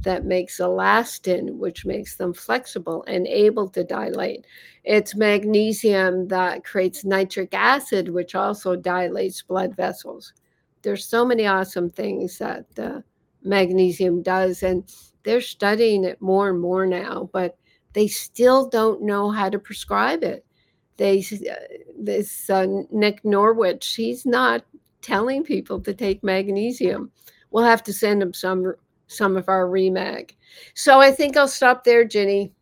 that makes elastin, which makes them flexible and able to dilate. It's magnesium that creates nitric acid, which also dilates blood vessels. There's so many awesome things that uh, magnesium does, and they're studying it more and more now, but they still don't know how to prescribe it. They, uh, this uh, Nick Norwich, he's not telling people to take magnesium. We'll have to send him some some of our Remag. So I think I'll stop there, Ginny.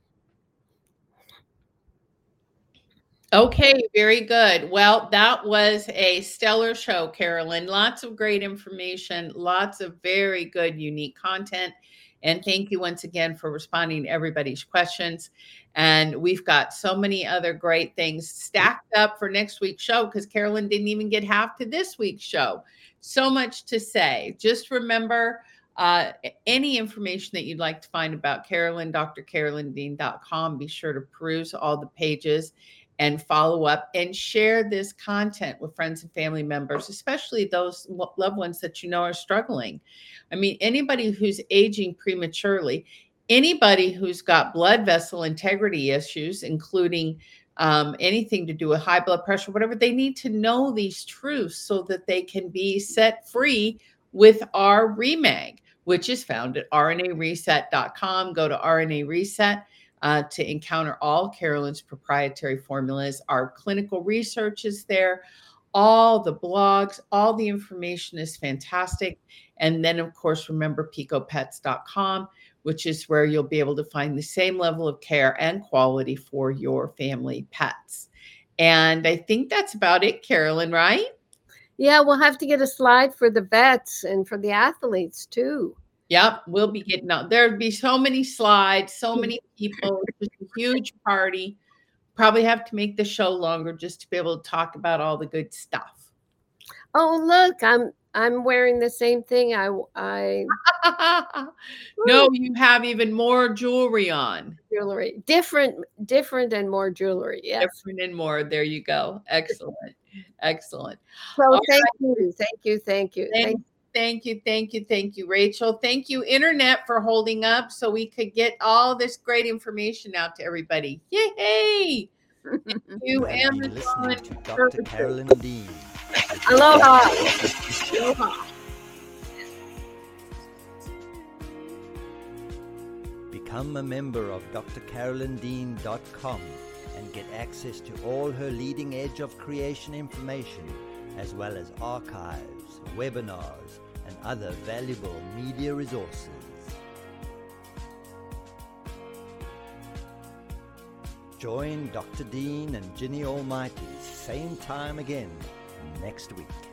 Okay, very good. Well, that was a stellar show, Carolyn. Lots of great information, lots of very good, unique content. And thank you once again for responding to everybody's questions. And we've got so many other great things stacked up for next week's show, because Carolyn didn't even get half to this week's show. So much to say. Just remember, uh, any information that you'd like to find about Carolyn, D R carolyn dean dot com, be sure to peruse all the pages and follow up and share this content with friends and family members, especially those loved ones that you know are struggling. I mean, anybody who's aging prematurely, anybody who's got blood vessel integrity issues, including um, anything to do with high blood pressure, whatever, they need to know these truths so that they can be set free with our Remag, which is found at R N A reset dot com. Go to R N A Reset. Uh, to encounter all Carolyn's proprietary formulas. Our clinical research is there. All the blogs, all the information is fantastic. And then, of course, remember pico pets dot com, which is where you'll be able to find the same level of care and quality for your family pets. And I think that's about it, Carolyn, right? Yeah, we'll have to get a slide for the vets and for the athletes, too. Yep, we'll be getting out. There'd be so many slides, so many people, just a huge party. Probably have to make the show longer just to be able to talk about all the good stuff. Oh, look, I'm I'm wearing the same thing. I I No, you have even more jewelry on. Jewelry, different, different, and more jewelry. Yes, different and more. There you go. Excellent, excellent. So all thank right. you, thank you, thank you, thank, thank you. Thank you, thank you, thank you, Rachel. Thank you, Internet, for holding up so we could get all this great information out to everybody. Yay! Thank you, Amazon. To Doctor Carolyn Dean. Aloha. Aloha. Become a member of D R carolyn dean dot com and get access to all her leading edge of creation information, as well as archives, webinars, and other valuable media resources. Join Doctor Dean and Ginny Almighty same time again next week.